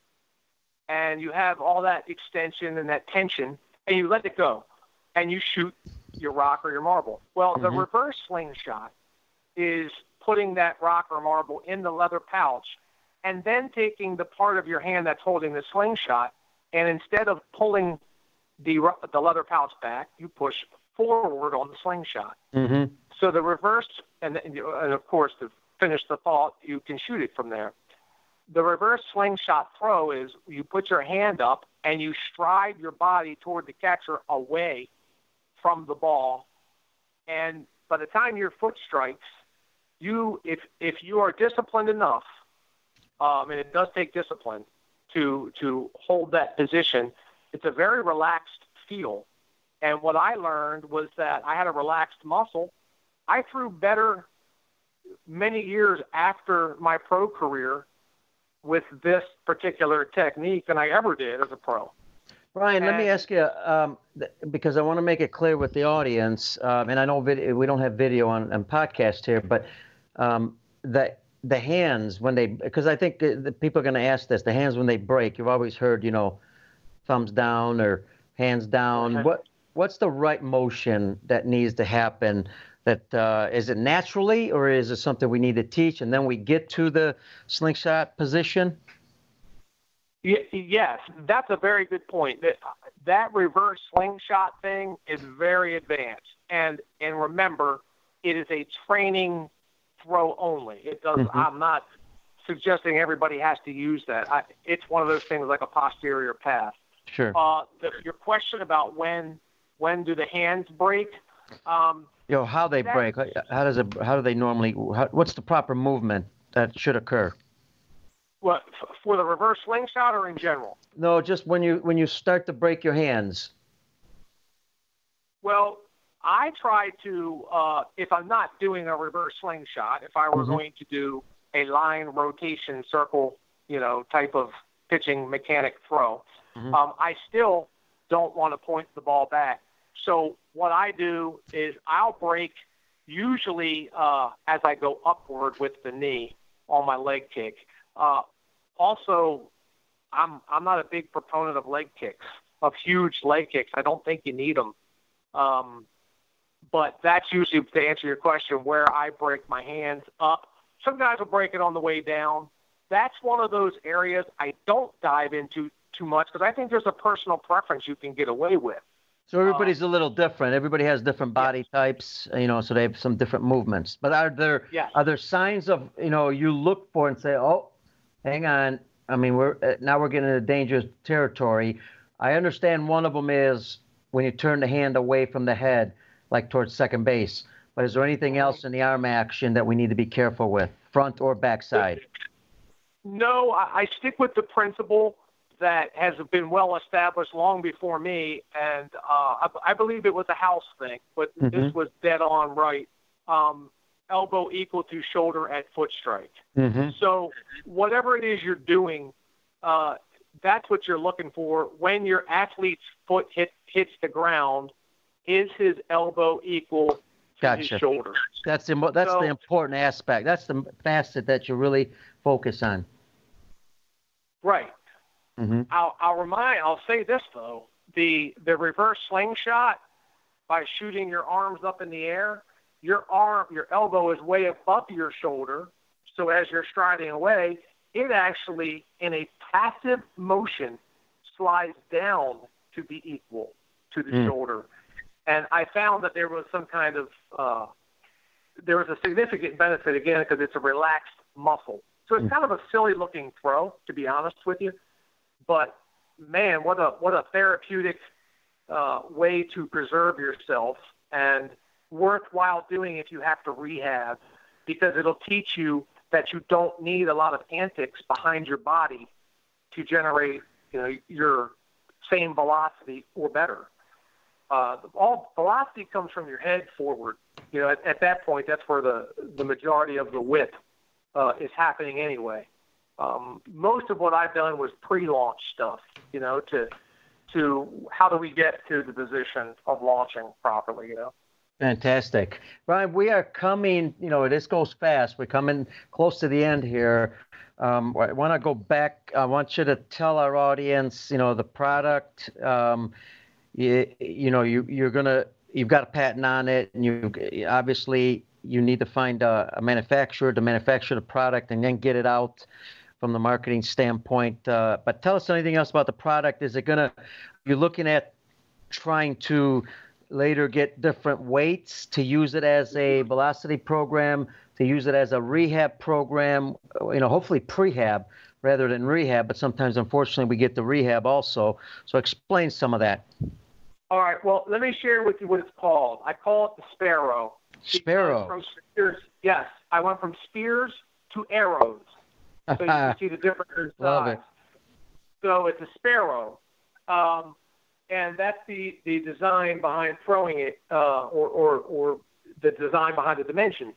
Speaker 3: and you have all that extension and that tension, and you let it go, and you shoot your rock or your marble. Well, the reverse slingshot is putting that rock or marble in the leather pouch, and then taking the part of your hand that's holding the slingshot, and instead of pulling the leather pouch back, you push forward on the slingshot. So the reverse, and of course, to finish the thought, you can shoot it from there. The reverse slingshot throw is you put your hand up and you stride your body toward the catcher away from the ball. And by the time your foot strikes, if you are disciplined enough, and it does take discipline to hold that position, it's a very relaxed feel. And what I learned was that I had a relaxed muscle. I threw better many years after my pro career with this particular technique than I ever did as a pro.
Speaker 2: Brian, let me ask you, because I want to make it clear with the audience, and I know we don't have video on podcast here, but that the hands when they, because I think the people are going to ask this, the hands when they break, you've always heard, thumbs down or hands down.
Speaker 3: Okay.
Speaker 2: What's the right motion that needs to happen? That is it naturally, or is it something we need to teach, and then we get to the slingshot position?
Speaker 3: Yes, that's a very good point. That reverse slingshot thing is very advanced, and remember, it is a training throw only. It does.
Speaker 2: Mm-hmm.
Speaker 3: I'm not suggesting everybody has to use that. It's one of those things like a posterior pass.
Speaker 2: Sure.
Speaker 3: Your question about when do the hands break?
Speaker 2: How they break? How do they normally? What's the proper movement that should occur?
Speaker 3: What, for the reverse slingshot or in general?
Speaker 2: No, just when you start to break your hands.
Speaker 3: Well, I try to, if I'm not doing a reverse slingshot, if I were
Speaker 2: Mm-hmm.
Speaker 3: going to do a line rotation circle, type of pitching mechanic throw,
Speaker 2: Mm-hmm.
Speaker 3: I still don't want to point the ball back. So what I do is I'll break usually as I go upward with the knee on my leg kick. Also, I'm not a big proponent of leg kicks, of huge leg kicks. I don't think you need them. But that's usually, to answer your question, where I break my hands up. Some guys will break it on the way down. That's one of those areas I don't dive into too much because I think there's a personal preference you can get away with.
Speaker 2: So everybody's a little different. Everybody has different body types, so they have some different movements. But are there signs of, you look for and say, oh, hang on. I mean, we're getting into dangerous territory. I understand one of them is when you turn the hand away from the head, like towards second base. But is there anything else in the arm action that we need to be careful with, front or backside?
Speaker 3: No, I stick with the principle that has been well established long before me, and I believe it was a house thing, but
Speaker 2: Mm-hmm.
Speaker 3: this was dead on right. Elbow equal to shoulder at foot strike.
Speaker 2: Mm-hmm.
Speaker 3: So whatever it is you're doing, that's what you're looking for. When your athlete's foot hits the ground, is his elbow equal to his shoulder?
Speaker 2: That's the important aspect. That's the facet that you really focus on.
Speaker 3: Right.
Speaker 2: Mm-hmm.
Speaker 3: I'll say this though, the reverse slingshot, by shooting your arms up in the air, your elbow is way above your shoulder. So as you're striding away, it actually, in a passive motion, slides down to be equal to the shoulder. And I found that there was some kind of, there was a significant benefit, again, because it's a relaxed muscle. So it's kind of a silly looking throw, to be honest with you. But man, what a therapeutic way to preserve yourself, and worthwhile doing if you have to rehab, because it'll teach you that you don't need a lot of antics behind your body to generate, your same velocity or better. All velocity comes from your head forward. At that point, that's where the majority of the whip is happening anyway. Most of what I've done was pre-launch stuff, to how do we get to the position of launching properly,
Speaker 2: Fantastic. Brian, we are coming, this goes fast. We're coming close to the end here. I want to go back. I want you to tell our audience, the product, you've got a patent on it, and you need to find a manufacturer to manufacture the product and then get it out from the marketing standpoint. But tell us anything else about the product. You're looking at trying to later get different weights to use it as a velocity program, to use it as a rehab program, hopefully prehab rather than rehab, but sometimes, unfortunately, we get the rehab also. So explain some of that.
Speaker 3: All right. Well, let me share with you what it's called. I call it the Sparrow.
Speaker 2: Sparrow.
Speaker 3: From spears, yes. I went from spears to arrows. So you can see the difference in size.
Speaker 2: Love it.
Speaker 3: So it's a Sparrow. And that's the design behind throwing it, or the design behind the dimensions.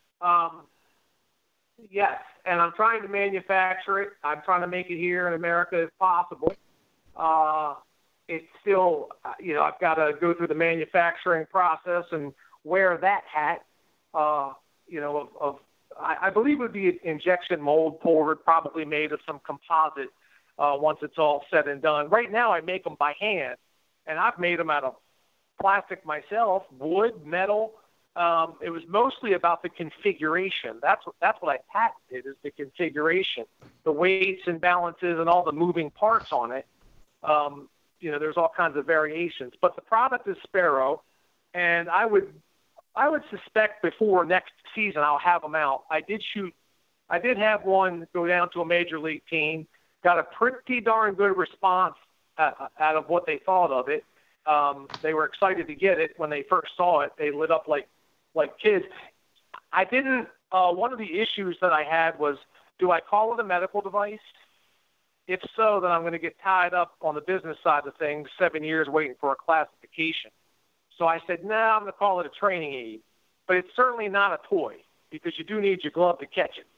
Speaker 3: Yes, and I'm trying to manufacture it. I'm trying to make it here in America if possible. It's still, I've got to go through the manufacturing process and wear that hat, of I believe it would be an injection mold poured, probably made of some composite once it's all said and done. Right now I make them by hand, and I've made them out of plastic myself, wood, metal. It was mostly about the configuration. That's what I patented, is the configuration, the weights and balances and all the moving parts on it. There's all kinds of variations, but the product is Sparrow, and I would suspect before next season I'll have them out. I did have one go down to a major league team, got a pretty darn good response out of what they thought of it. They were excited to get it when they first saw it. They lit up like kids. I didn't. One of the issues that I had was, do I call it a medical device? If so, then I'm going to get tied up on the business side of things, 7 years waiting for a classification. So I said, no, I'm going to call it a training aid. But it's certainly not a toy, because you do need your glove to catch it.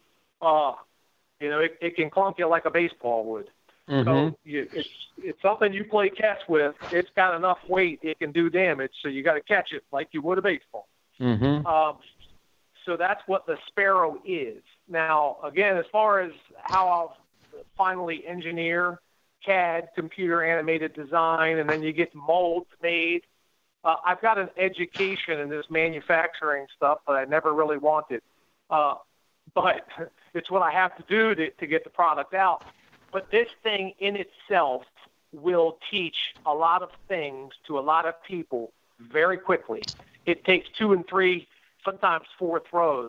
Speaker 3: It can clunk you like a baseball would.
Speaker 2: Mm-hmm.
Speaker 3: So it's something you play catch with. It's got enough weight, it can do damage, so you got to catch it like you would a baseball.
Speaker 2: Mm-hmm.
Speaker 3: So that's what the Sparrow is. Now, again, as far as how I'll finally engineer CAD, computer animated design, and then you get molds made, I've got an education in this manufacturing stuff that I never really wanted. But it's what I have to do to get the product out. But this thing in itself will teach a lot of things to a lot of people very quickly. It takes 2 and 3, sometimes 4 throws.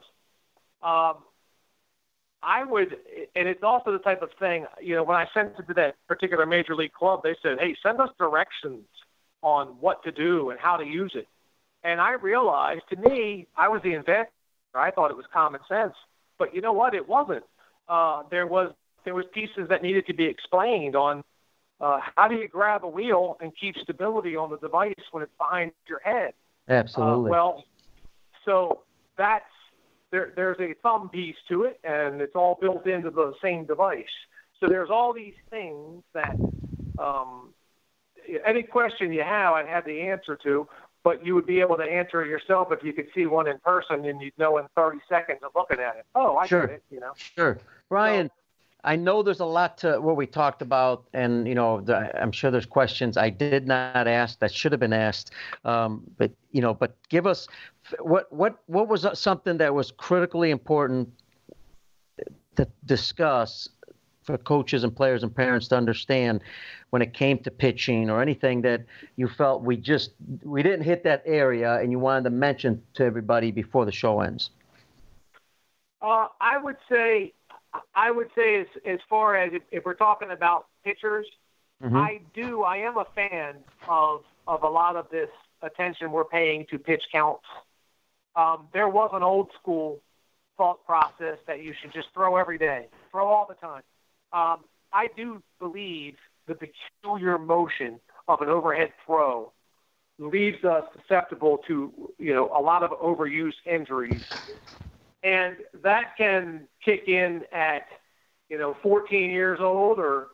Speaker 3: And it's also the type of thing, when I sent it to that particular major league club, they said, hey, send us directions on what to do and how to use it. And I realized, to me, I was the inventor. I thought it was common sense. But you know what? It wasn't. There was pieces that needed to be explained on how do you grab a wheel and keep stability on the device when it's behind your head.
Speaker 2: Absolutely.
Speaker 3: So there's a thumb piece to it, and it's all built into the same device. So there's all these things that any question you have, I'd have the answer to, but you would be able to answer it yourself if you could see one in person, and you'd know in 30 seconds of looking at it. Oh, I get it,
Speaker 2: Sure. Brian, I know there's a lot to what we talked about, and I'm sure there's questions I did not ask that should have been asked. But give us what was something that was critically important to discuss for coaches and players and parents to understand when it came to pitching, or anything that you felt we didn't hit that area and you wanted to mention to everybody before the show ends?
Speaker 3: I would say as far as if we're talking about pitchers,
Speaker 2: mm-hmm.
Speaker 3: I am a fan of a lot of this attention we're paying to pitch counts. There was an old school thought process that you should just throw every day, throw all the time. I do believe the peculiar motion of an overhead throw leaves us susceptible to, a lot of overuse injuries. And that can kick in at, 14 years old or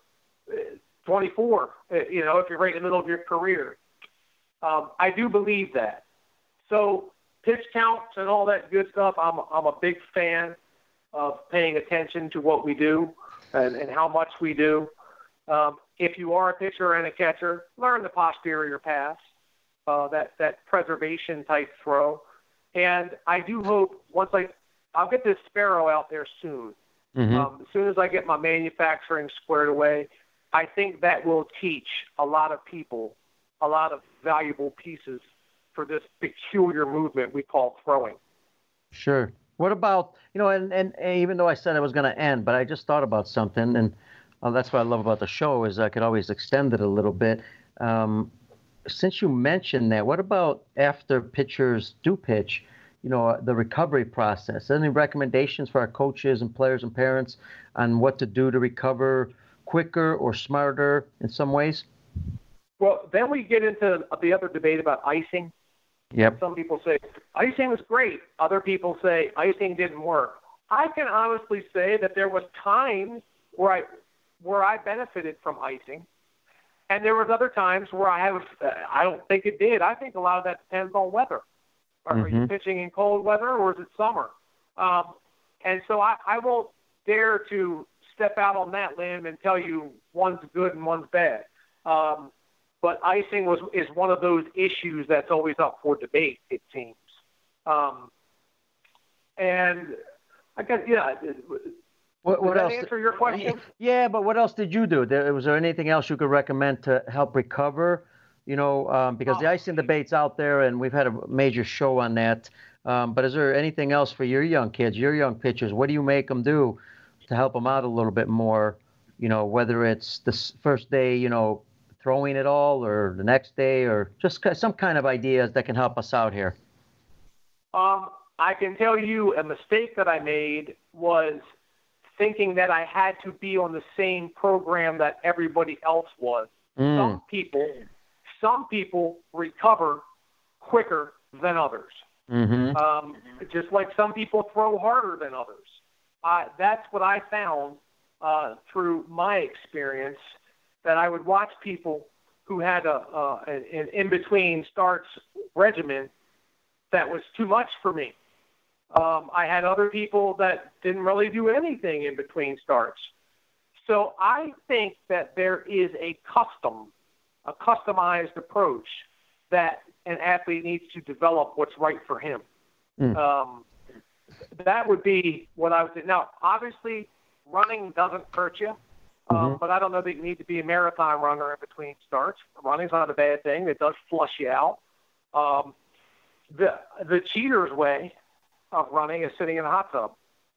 Speaker 3: 24, if you're right in the middle of your career. I do believe that. So pitch counts and all that good stuff, I'm a big fan of paying attention to what we do and how much we do. If you are a pitcher and a catcher, learn the posterior pass, that preservation type throw. And I do hope I'll get this Sparrow out there soon.
Speaker 2: Mm-hmm.
Speaker 3: As soon as I get my manufacturing squared away, I think that will teach a lot of people a lot of valuable pieces for this peculiar movement we call throwing.
Speaker 2: Sure. What about, and even though I said I was going to end, but I just thought about something, and that's what I love about the show is I could always extend it a little bit. Since you mentioned that, what about after pitchers do pitch, the recovery process? Any recommendations for our coaches and players and parents on what to do to recover quicker or smarter in some ways?
Speaker 3: Well, then we get into the other debate about icing.
Speaker 2: Yep.
Speaker 3: Some people say icing was great. Other people say icing didn't work. I can honestly say that there was times where I benefited from icing, and there was other times where I don't think it did. I think a lot of that depends on weather. Are you pitching in cold weather, or is it summer? And so I won't dare to step out on that limb and tell you one's good and one's bad. But icing is one of those issues that's always up for debate, it seems. And I guess, yeah.
Speaker 2: What else?
Speaker 3: Answer your question?
Speaker 2: Yeah, but what else did you do? Was there anything else you could recommend to help recover? Because the icing debate's out there, and we've had a major show on that. But is there anything else for your young kids, your young pitchers? What do you make them do to help them out a little bit more? Whether it's the first day, throwing it all, or the next day, or just some kind of ideas that can help us out here.
Speaker 3: I can tell you a mistake that I made was thinking that I had to be on the same program that everybody else was. Some people recover quicker than others. Mm-hmm. Just like some people throw harder than others. That's what I found through my experience, that I would watch people who had an in-between starts regimen that was too much for me. I had other people that didn't really do anything in between starts. So I think that there is a customized approach that an athlete needs to develop what's right for him. That would be what I would say. Now, obviously, running doesn't hurt you, but I don't know that you need to be a marathon runner in between starts. Running's not a bad thing. It does flush you out. The cheater's way of running is sitting in a hot tub,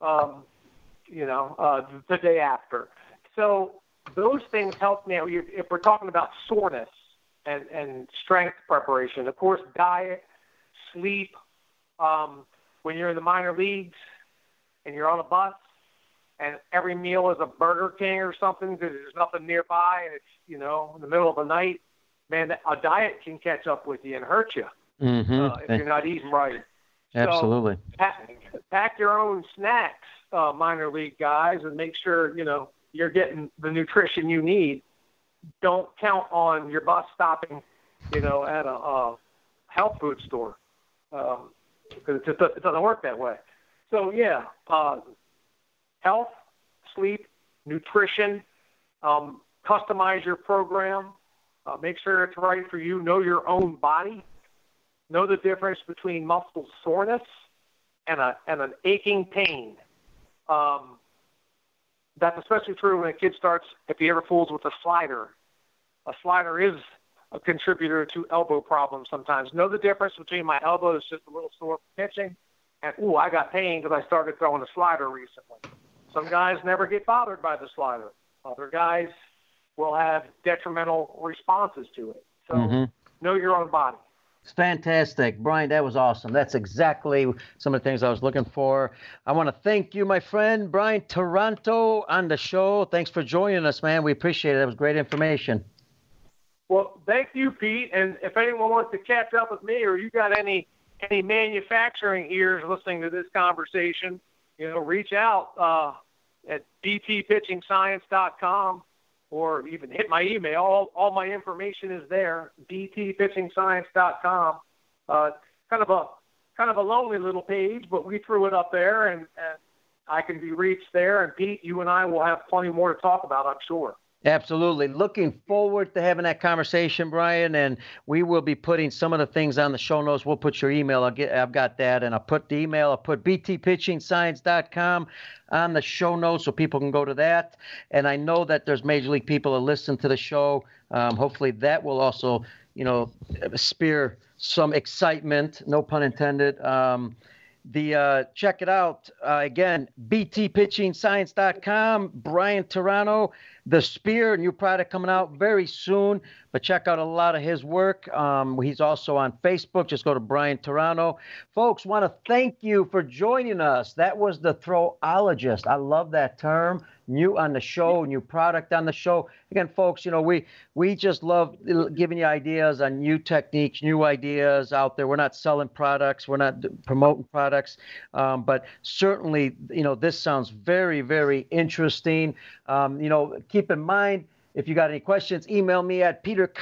Speaker 3: the day after. So those things help me. If we're talking about soreness and strength preparation, of course, diet, sleep. When you're in the minor leagues and you're on a bus and every meal is a Burger King or something because there's nothing nearby and it's, in the middle of the night, man, a diet can catch up with you and hurt you if you're not eating right.
Speaker 2: Absolutely.
Speaker 3: So pack your own snacks, minor league guys, and make sure, you're getting the nutrition you need. Don't count on your bus stopping, at a health food store. Because it doesn't work that way. So, health, sleep, nutrition, customize your program, make sure it's right for you, know your own body, know the difference between muscle soreness and an aching pain. That's especially true when a kid starts, if he ever fools with a slider. A slider is a contributor to elbow problems sometimes. Know the difference between my elbow is just a little sore pitching and, I got pain because I started throwing a slider recently. Some guys never get bothered by the slider. Other guys will have detrimental responses to it. So know your own body.
Speaker 2: It's fantastic. Brian, that was awesome. That's exactly some of the things I was looking for. I want to thank you, my friend, Brian Taranto, on the show. Thanks for joining us, man. We appreciate it. It was great information.
Speaker 3: Well, thank you, Pete. And if anyone wants to catch up with me or you got any manufacturing ears listening to this conversation, reach out at btpitchingscience.com or even hit my email. All my information is there, btpitchingscience.com. Kind of a lonely little page, but we threw it up there, and I can be reached there. And Pete, you and I will have plenty more to talk about, I'm sure.
Speaker 2: Absolutely. Looking forward to having that conversation, Brian, and we will be putting some of the things on the show notes. We'll put your email. I've got that, and I'll put the email. I'll put btpitchingscience.com on the show notes so people can go to that. And I know that there's Major League people that listen to the show. Hopefully that will also, spear some excitement, no pun intended. Check it out. Again, btpitchingscience.com, Brian Taranto, The Spear, new product coming out very soon, but check out a lot of his work. He's also on Facebook. Just go to Brian Taranto. Folks, want to thank you for joining us. That was the Throwologist. I love that term. New on the show, new product on the show. Again, folks, we just love giving you ideas on new techniques, new ideas out there. We're not selling products. We're not promoting products. But certainly, this sounds very, very interesting. Keep in mind, if you got any questions, email me at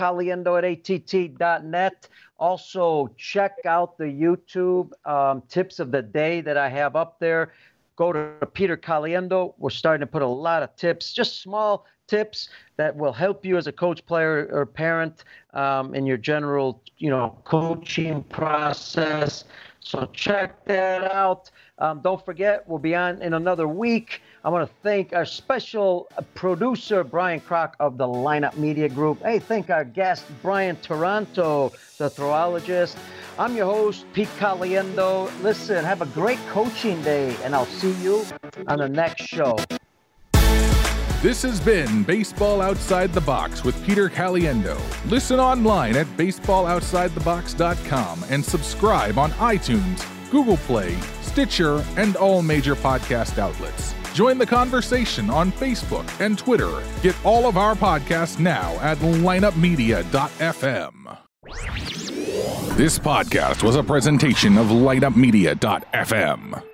Speaker 2: petercaliendo@att.net. Also, check out the YouTube tips of the day that I have up there. go to Peter Caliendo. We're starting to put a lot of tips, just small tips that will help you as a coach, player, or parent in your general, coaching process. So check that out. Don't forget, we'll be on in another week. I want to thank our special producer, Brian Kroc of the Lineup Media Group. Hey, thank our guest, Brian Taranto, the Throwologist. I'm your host, Pete Caliendo. Listen, have a great coaching day, and I'll see you on the next show.
Speaker 1: This has been Baseball Outside the Box with Peter Caliendo. Listen online at baseballoutsidethebox.com and subscribe on iTunes, Google Play, Stitcher, and all major podcast outlets. Join the conversation on Facebook and Twitter. Get all of our podcasts now at lineupmedia.fm. This podcast was a presentation of lineupmedia.fm.